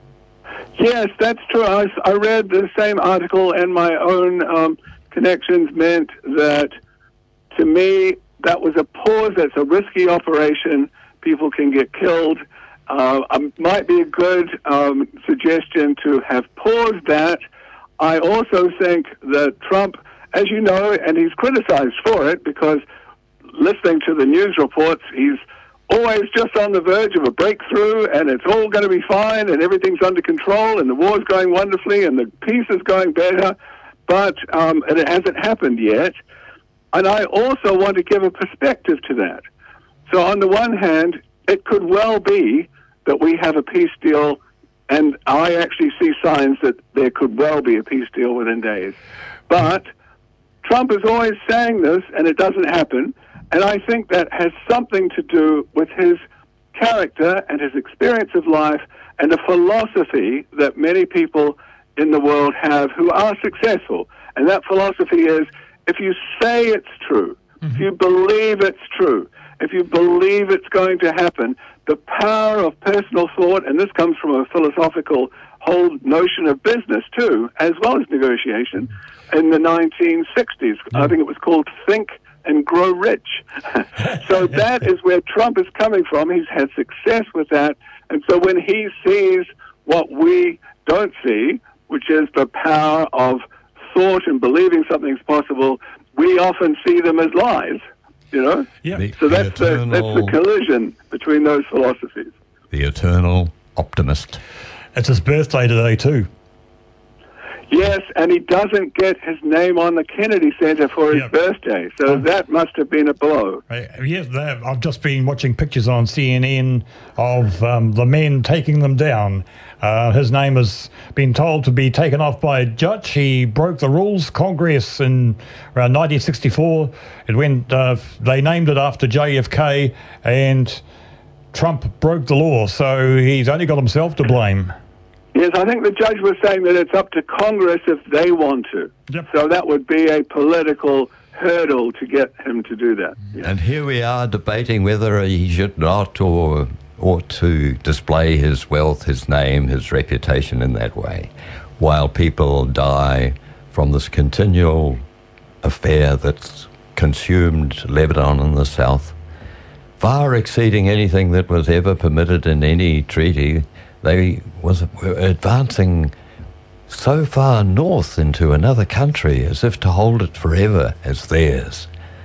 Yes, that's true. I, I read the same article, and my own um, connections meant that, to me, that was a pause. That's a risky operation. People can get killed. Uh, it might be a good um, suggestion to have paused that. I also think that Trump, as you know, and he's criticized for it because listening to the news reports, he's always just on the verge of a breakthrough, and it's all going to be fine, and everything's under control, and the war's going wonderfully, and the peace is going better, but um, it hasn't happened yet. And I also want to give a perspective to that. So on the one hand, it could well be that we have a peace deal, and I actually see signs that there could well be a peace deal within days. But Trump is always saying this, and it doesn't happen. And I think that has something to do with his character and his experience of life and the philosophy that many people in the world have who are successful. And that philosophy is, if you say it's true, mm-hmm. if you believe it's true, if you believe it's going to happen, the power of personal thought, and this comes from a philosophical whole notion of business too, as well as negotiation, in the nineteen sixties. Mm-hmm. I think it was called Think and Grow Rich. So that is where Trump is coming from. He's had success with that. And so when he sees what we don't see, which is the power of thought and believing something's possible, we often see them as lies, you know? Yeah. The, so the that's the, eternal, that's the collision between those philosophies. The eternal optimist. It's his birthday today, too. Yes, and he doesn't get his name on the Kennedy Center for his Yep. birthday, so that must have been a blow. Uh, yes, that- I've just been watching pictures on C N N of um, the men taking them down. Uh, his name has been told to be taken off by a judge. He broke the rules. Congress in around nineteen sixty-four, it went. Uh, they named it after J F K, and Trump broke the law, so he's only got himself to blame. Yes, I think the judge was saying that it's up to Congress if they want to. Yep. So that would be a political hurdle to get him to do that. And here we are debating whether he should not or ought to display his wealth, his name, his reputation in that way, while people die from this continual affair that's consumed Lebanon and the south, far exceeding anything that was ever permitted in any treaty. They was were advancing so far north into another country as if to hold it forever as theirs.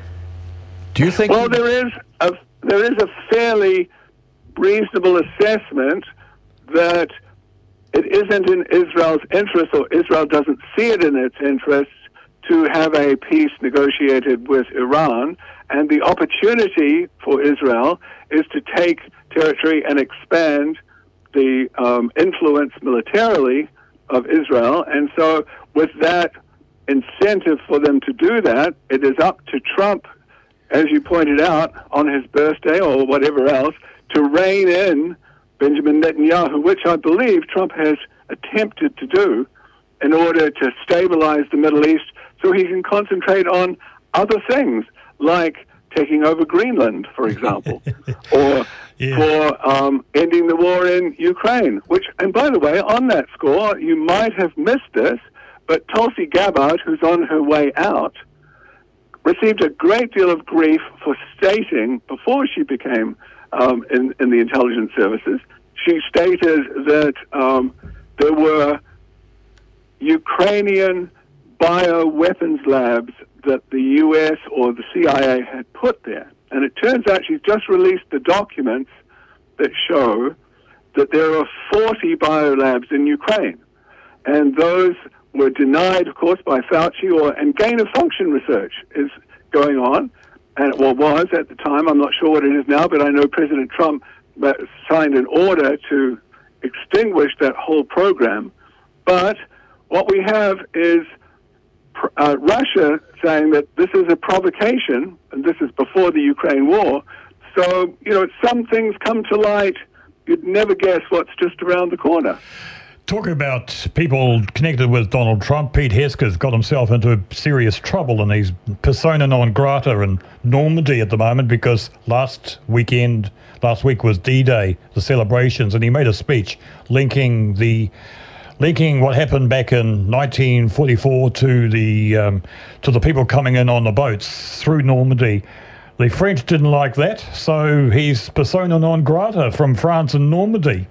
Do you think... Well, there is a, there is a fairly reasonable assessment that it isn't in Israel's interest, or Israel doesn't see it in its interest, to have a peace negotiated with Iran, and the opportunity for Israel is to take territory and expand the um, influence militarily of Israel. And so with that incentive for them to do that, it is up to Trump, as you pointed out, on his birthday or whatever else, to rein in Benjamin Netanyahu, which I believe Trump has attempted to do in order to stabilize the Middle East so he can concentrate on other things, like taking over Greenland, for example, or yeah. for um, ending the war in Ukraine. Which, and by the way, on that score, you might have missed this, but Tulsi Gabbard, who's on her way out, received a great deal of grief for stating, before she became um, in, in the intelligence services, she stated that um, there were Ukrainian bioweapons labs that the U S or the C I A had put there. And it turns out she's just released the documents that show that there are forty biolabs in Ukraine. And those were denied, of course, by Fauci, or, and gain-of-function research is going on, and well, was at the time. I'm not sure what it is now, but I know President Trump signed an order to extinguish that whole program. But what we have is uh, Russia saying that this is a provocation, and this is before the Ukraine war. So, you know, some things come to light. You'd never guess what's just around the corner. Talking about people connected with Donald Trump, Pete Hesker's got himself into serious trouble, and he's persona non grata in Normandy at the moment because last weekend, last week was D-Day, the celebrations, and he made a speech linking the linking what happened back in nineteen forty-four to the um, to the people coming in on the boats through Normandy. The French didn't like that, so he's persona non grata from France and Normandy.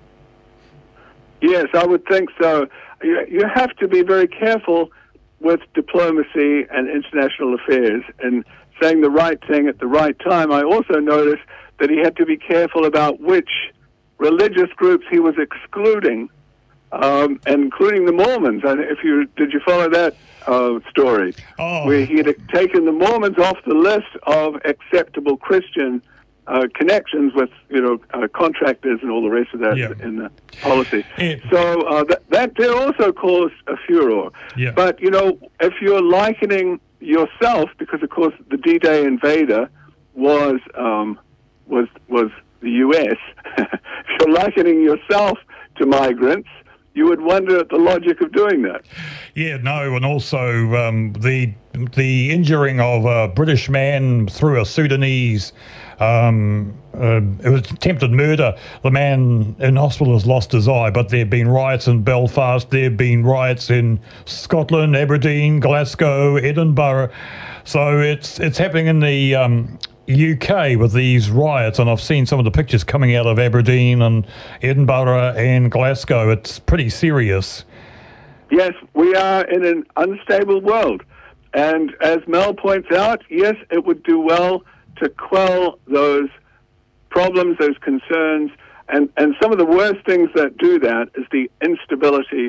Yes, I would think so. You, you have to be very careful with diplomacy and international affairs and saying the right thing at the right time. I also noticed that he had to be careful about which religious groups he was excluding, um, and including the Mormons. And if you did you follow that uh, story, oh. where he had taken the Mormons off the list of acceptable Christian Uh, connections with, you know, uh, contractors and all the rest of that yeah. in the policy. Yeah. So uh, that, that did also cause a furor. Yeah. But, you know, if you're likening yourself, because, of course, the D-Day invader was um, was was the U S, if you're likening yourself to migrants, you would wonder at the logic of doing that. Yeah, no, and also um, the the injuring of a British man through a Sudanese, um, uh, it was attempted murder. The man in hospital has lost his eye, but there have been riots in Belfast, there have been riots in Scotland, Aberdeen, Glasgow, Edinburgh. So it's it's happening in the um, U K with these riots, and I've seen some of the pictures coming out of Aberdeen and Edinburgh and Glasgow. It's pretty serious. Yes, we are in an unstable world. And as Mel points out, yes, it would do well to quell those problems, those concerns. And, and some of the worst things that do that is the instability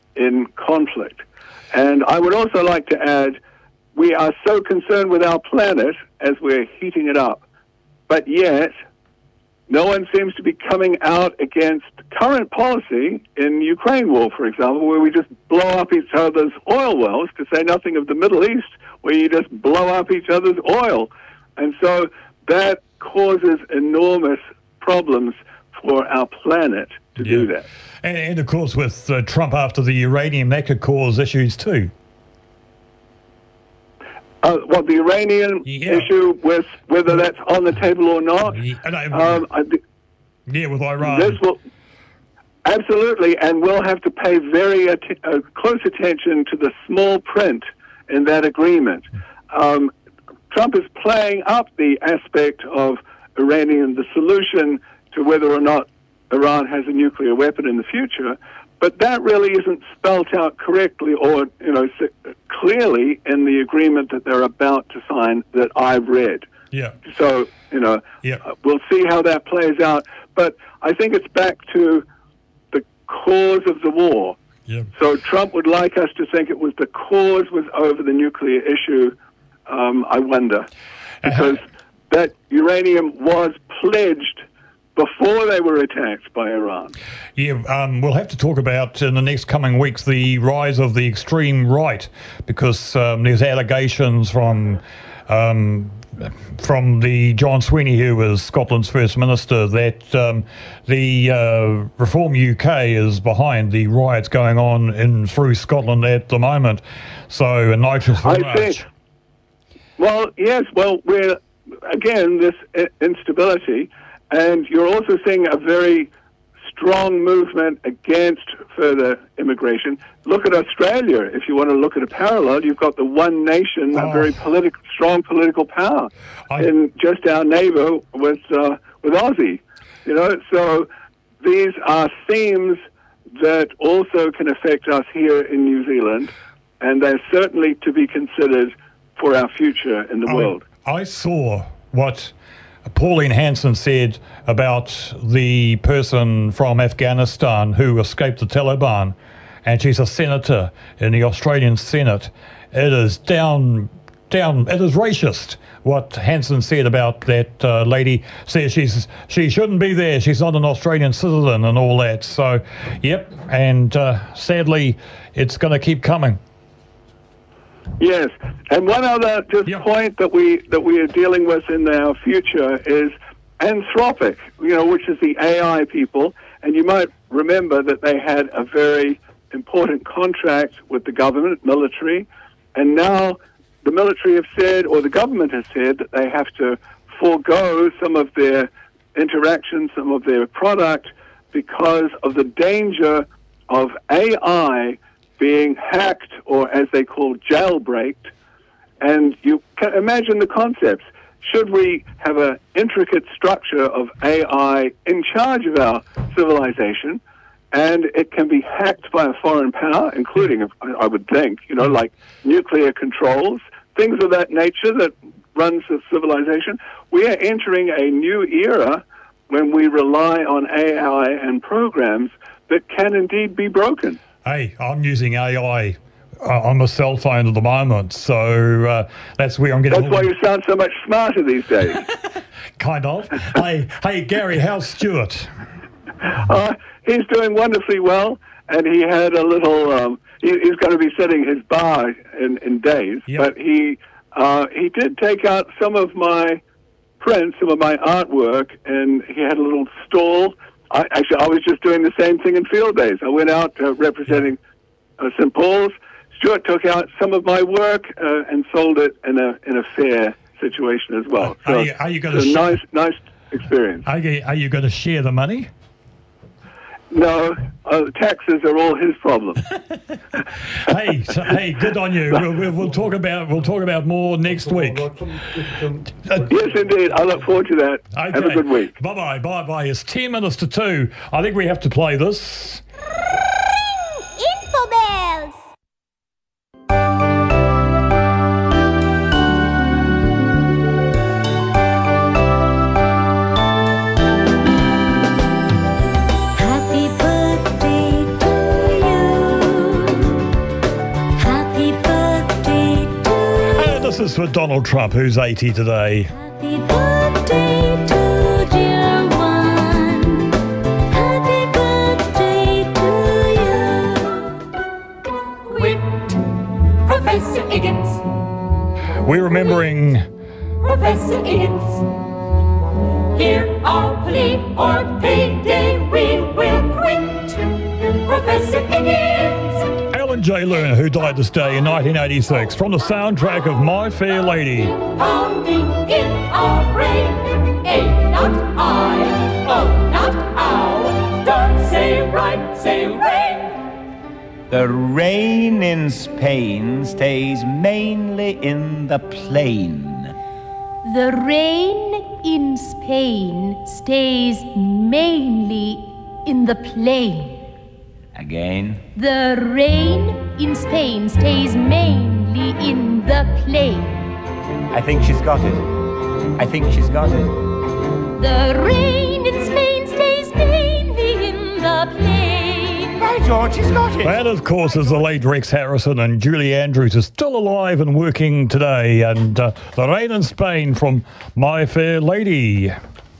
in conflict. And I would also like to add, we are so concerned with our planet as we're heating it up, but yet no one seems to be coming out against current policy in Ukraine war, for example, where we just blow up each other's oil wells, to say nothing of the Middle East, where you just blow up each other's oil. And so that causes enormous problems for our planet to do that. And, and of course, with uh, Trump after the uranium, that could cause issues too. Uh, what, the Iranian Yeah. issue, with whether that's on the table or not? Um, I, Yeah, with Iran. This will absolutely, and we'll have to pay very att- uh, close attention to the small print in that agreement. Um, Trump is playing up the aspect of Iranian, the solution to whether or not Iran has a nuclear weapon in the future, but that really isn't spelt out correctly or, you know, s- clearly in the agreement that they're about to sign that I've read. Yeah. So, you know, uh, we'll see how that plays out. But I think it's back to the cause of the war. Yeah. So Trump would like us to think it was the cause was over the nuclear issue, um, I wonder. Because that uranium was pledged before they were attacked by Iran. Yeah, um, we'll have to talk about in the next coming weeks the rise of the extreme right, because um, there's allegations from um, from the John Sweeney, who was Scotland's First Minister, that um, the uh, Reform U K is behind the riots going on in through Scotland at the moment. So, a Nigel I Farage. think. Well, yes. Well, we're again this i- instability. And you're also seeing a very strong movement against further immigration. Look at Australia. If you want to look at a parallel, you've got the One Nation, a very political, strong political power, in just our neighbour with uh, with Aussie. You know, so these are themes that also can affect us here in New Zealand, and they're certainly to be considered for our future in the I, world. I saw what Pauline Hanson said about the person from Afghanistan who escaped the Taliban, and she's a senator in the Australian Senate. It is down, down. It is racist what Hanson said about that uh, lady. Says she's she shouldn't be there. She's not an Australian citizen and all that. So, yep. And uh, sadly, it's going to keep coming. Yes, and one other just point that we that we are dealing with in our future is Anthropic, you know, which is the A I people, and you might remember that they had a very important contract with the government, military, and now the military have said, or the government has said, that they have to forego some of their interactions, some of their product, because of the danger of A I being hacked, or as they call jailbreaked. And you can imagine the concepts. Should we have an intricate structure of A I in charge of our civilization, and it can be hacked by a foreign power, including, I would think, you know, like nuclear controls, things of that nature that runs the civilization. We are entering a new era when we rely on A I and programs that can indeed be broken. Hey, I'm using A I uh, on my cell phone at the moment, so uh, that's where I'm getting. That's why you sound so much smarter these days. Kind of. hey, hey, Gary, how's Stuart? Uh, he's doing wonderfully well, and he had a little. Um, he, he's going to be setting his bar in, in days, but he uh, he did take out some of my prints, some of my artwork, and he had a little stall. I, actually, I was just doing the same thing in field days. I went out uh, representing uh, Saint Paul's. Stuart took out some of my work uh, and sold it in a in a fair situation as well. So Are you, are you going it's to? a nice nice experience. Are you, are you going to share the money? No, uh, taxes are all his problem. hey, so, hey, good on you. We'll, we'll, we'll talk about we'll talk about more next week. Yes, indeed. I look forward to that. Okay. Have a good week. Bye bye. Bye bye. It's ten minutes to two. I think we have to play this. Infobells! Happy birthday to you. This is for Donald Trump, who's eighty today. Happy birthday to dear one. Happy birthday to you. Quit, Professor Higgins. We're remembering Professor Higgins. Here are plea or payday, we will quit. Professor Higgins. Alan J. Lerner, who died this day in nineteen eighty-six, from the soundtrack of My Fair Lady. Pounding in our brain. A, not I. O, not ow. Don't say right, say rain. The rain in Spain stays mainly in the plain. The rain in Spain stays mainly in the plain. Again. The rain in Spain stays mainly in the plain. I think she's got it. I think she's got it. The rain in Spain stays mainly in the plain. By George, she's got it. And of course, as the late Rex Harrison and Julie Andrews are still alive and working today. And uh, The Rain in Spain from My Fair Lady.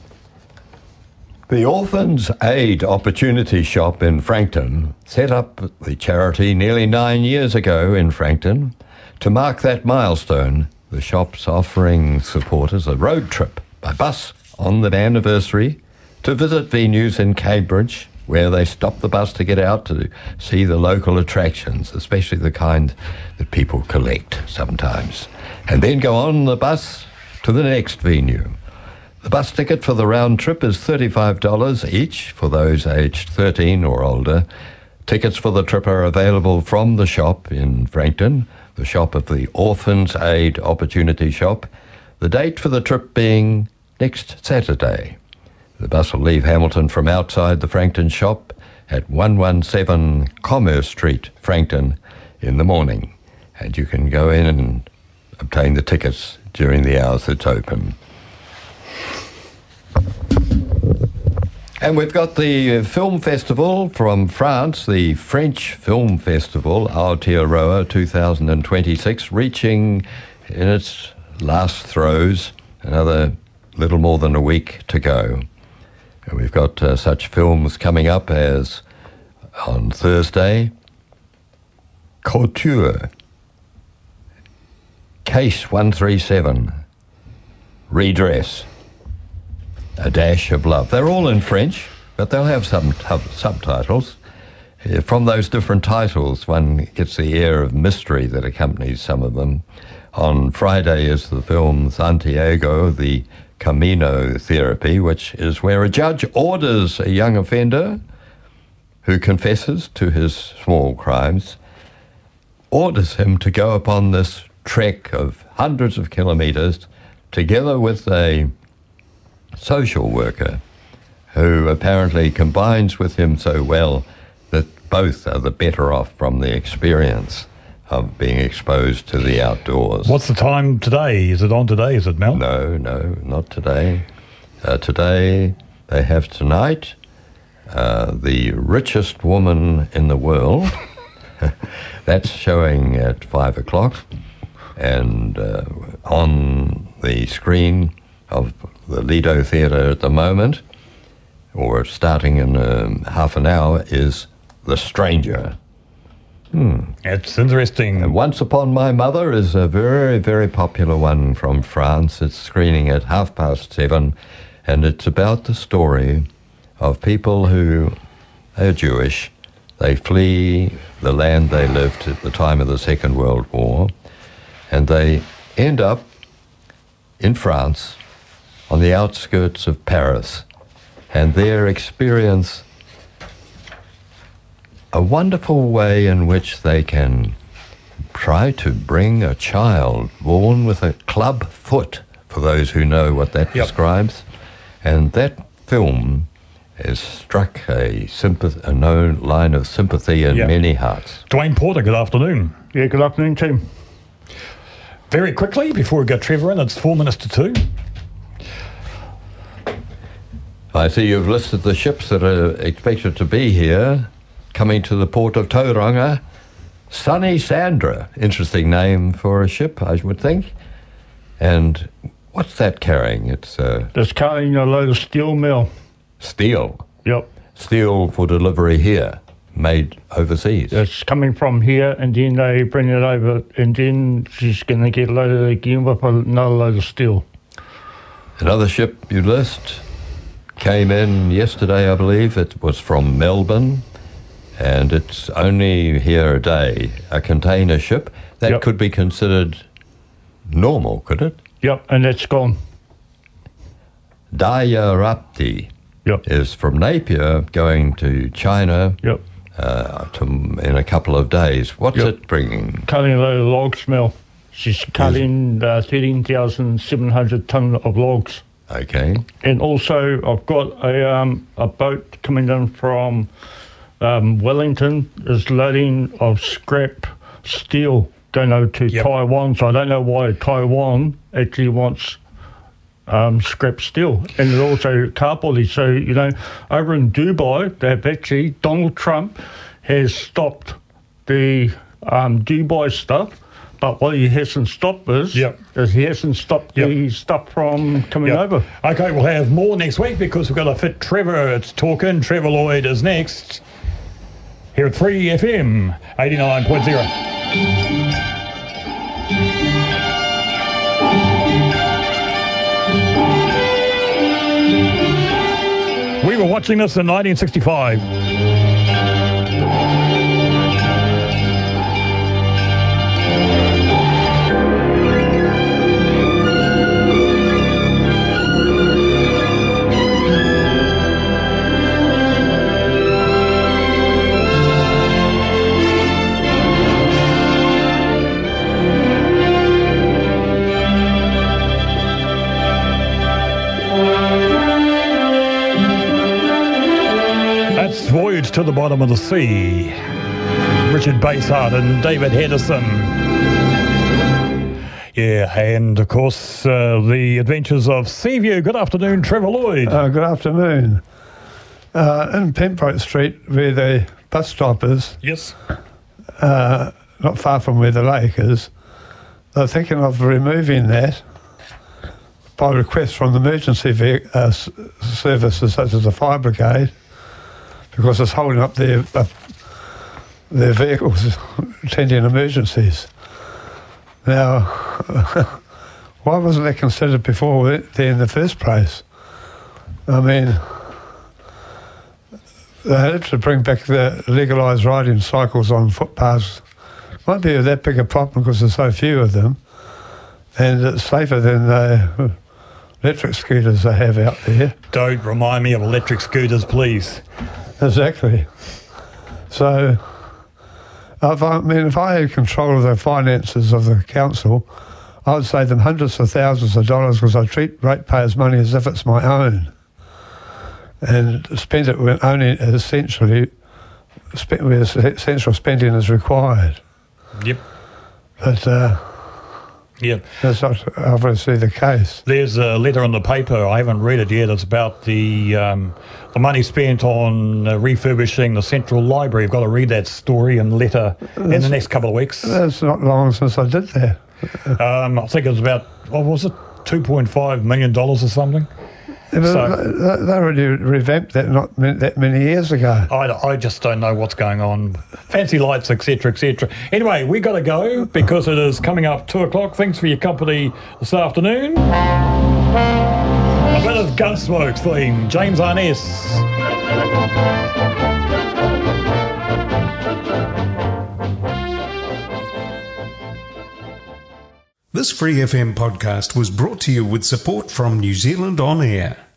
The Orphans Aid Opportunity Shop in Frankton set up the charity nearly nine years ago in Frankton. To mark that milestone, the shop's offering supporters a road trip by bus on the anniversary to visit venues in Cambridge, where they stop the bus to get out to see the local attractions, especially the kind that people collect sometimes, and then go on the bus to the next venue. The bus ticket for the round trip is thirty-five dollars each for those aged thirteen or older. Tickets for the trip are available from the shop in Frankton, the shop of the Orphans Aid Opportunity Shop, the date for the trip being next Saturday. The bus will leave Hamilton from outside the Frankton shop at one seventeen Commerce Street, Frankton, in the morning. And you can go in and obtain the tickets during the hours it's open. And we've got the film festival from France, the French Film Festival, Aotearoa two thousand twenty-six, reaching in its last throes, another little more than a week to go. And we've got uh, such films coming up as on Thursday, Couture, Case one thirty-seven, Redress, A Dash of Love. They're all in French, but they'll have some t- subtitles. Uh, from those different titles, one gets the air of mystery that accompanies some of them. On Friday is the film Santiago, the Camino Therapy, which is where a judge orders a young offender who confesses to his small crimes, orders him to go upon this trek of hundreds of kilometres together with a social worker who apparently combines with him so well that both are the better off from the experience of being exposed to the outdoors. What's the time today? Is it on today? Is it, Mel? No, no, not today. Uh, today, they have tonight, uh, The Richest Woman in the World. That's showing at five o'clock. And uh, on the screen of the Lido Theatre at the moment, or starting in um, half an hour, is The Stranger. Hmm. It's interesting. And Once Upon My Mother is a very, very popular one from France. It's screening at half past seven, and it's about the story of people who are Jewish. They flee the land they lived at the time of the Second World War, and they end up in France on the outskirts of Paris, and their experience a wonderful way in which they can try to bring a child born with a club foot, for those who know what that yep. describes. And that film has struck a, sympath- a known line of sympathy in yep. many hearts. Dwayne Porter, good afternoon. Yeah, good afternoon, team. Very quickly, before we get Trevor in, it's four minutes to two. I see you've listed the ships that are expected to be here, coming to the port of Tauranga. Sunny Sandra, interesting name for a ship, I would think. And what's that carrying? It's uh, It's carrying a load of steel mill. Steel? Yep. Steel for delivery here, made overseas? It's coming from here, and then they bring it over, and then she's going to get loaded again with another load of steel. Another ship you list came in yesterday, I believe. It was from Melbourne, and it's only here a day. A container ship. That Yep. could be considered normal, could it? Yep, and that's gone. Daya Rapti Yep. is from Napier going to China Yep. uh, to, in a couple of days. What's Yep. it bringing? Cutting a load of logs mill. She's cutting uh, thirteen thousand seven hundred tonne of logs. Okay. And also, I've got a um, a boat coming in from um, Wellington, is loading of scrap steel going over to Taiwan. So I don't know why Taiwan actually wants um, scrap steel. And it's also cardboardy. So, you know, over in Dubai, they've actually, Donald Trump has stopped the um, Dubai stuff. But what he hasn't stopped is, Yep. is he hasn't stopped Yep. the stuff from coming Yep. over. Okay, we'll have more next week because we've got a fit Trevor. It's talking. Trevor Lloyd is next here at Free F M eighty-nine point zero. We were watching this in nineteen sixty-five. That's Voyage to the Bottom of the Sea. Richard Basehart and David Hedison. Yeah, and of course, uh, the adventures of Seaview. Good afternoon, Trevor Lloyd. Uh, good afternoon. Uh, in Pembroke Street, where the bus stop is, Yes. uh, not far from where the lake is, they're thinking of removing that by request from the emergency ve- uh, s- services such as the fire brigade, because it's holding up their uh, their vehicles attending emergencies. Now, why wasn't that considered before there in the first place? I mean, they had to bring back the legalised riding cycles on footpaths. Won't be that big a problem because there's so few of them, and it's safer than the electric scooters they have out there. Don't remind me of electric scooters, please. Exactly. So, if I, I mean, if I had control of the finances of the council, I would save them hundreds of thousands of dollars because I treat ratepayers' money as if it's my own, and spend it when only essentially spend, where essential spending is required. Yep. But uh, Yep. that's not obviously the case. There's a letter in the paper. I haven't read it yet. It's about the um, the money spent on uh, refurbishing the Central Library. I've got to read that story and letter in the That's- next couple of weeks. That's not long since I did that. Um, I think it was about, what was it, two point five million dollars or something? Yeah, but So- they, they already revamped that not min- that many years ago. I, I just don't know what's going on. Fancy lights, et cetera, et cetera. Anyway, we got to go because it is coming up two o'clock. Thanks for your company this afternoon. A bit of Gunsmoke theme, James Arness. This Free F M podcast was brought to you with support from New Zealand On Air.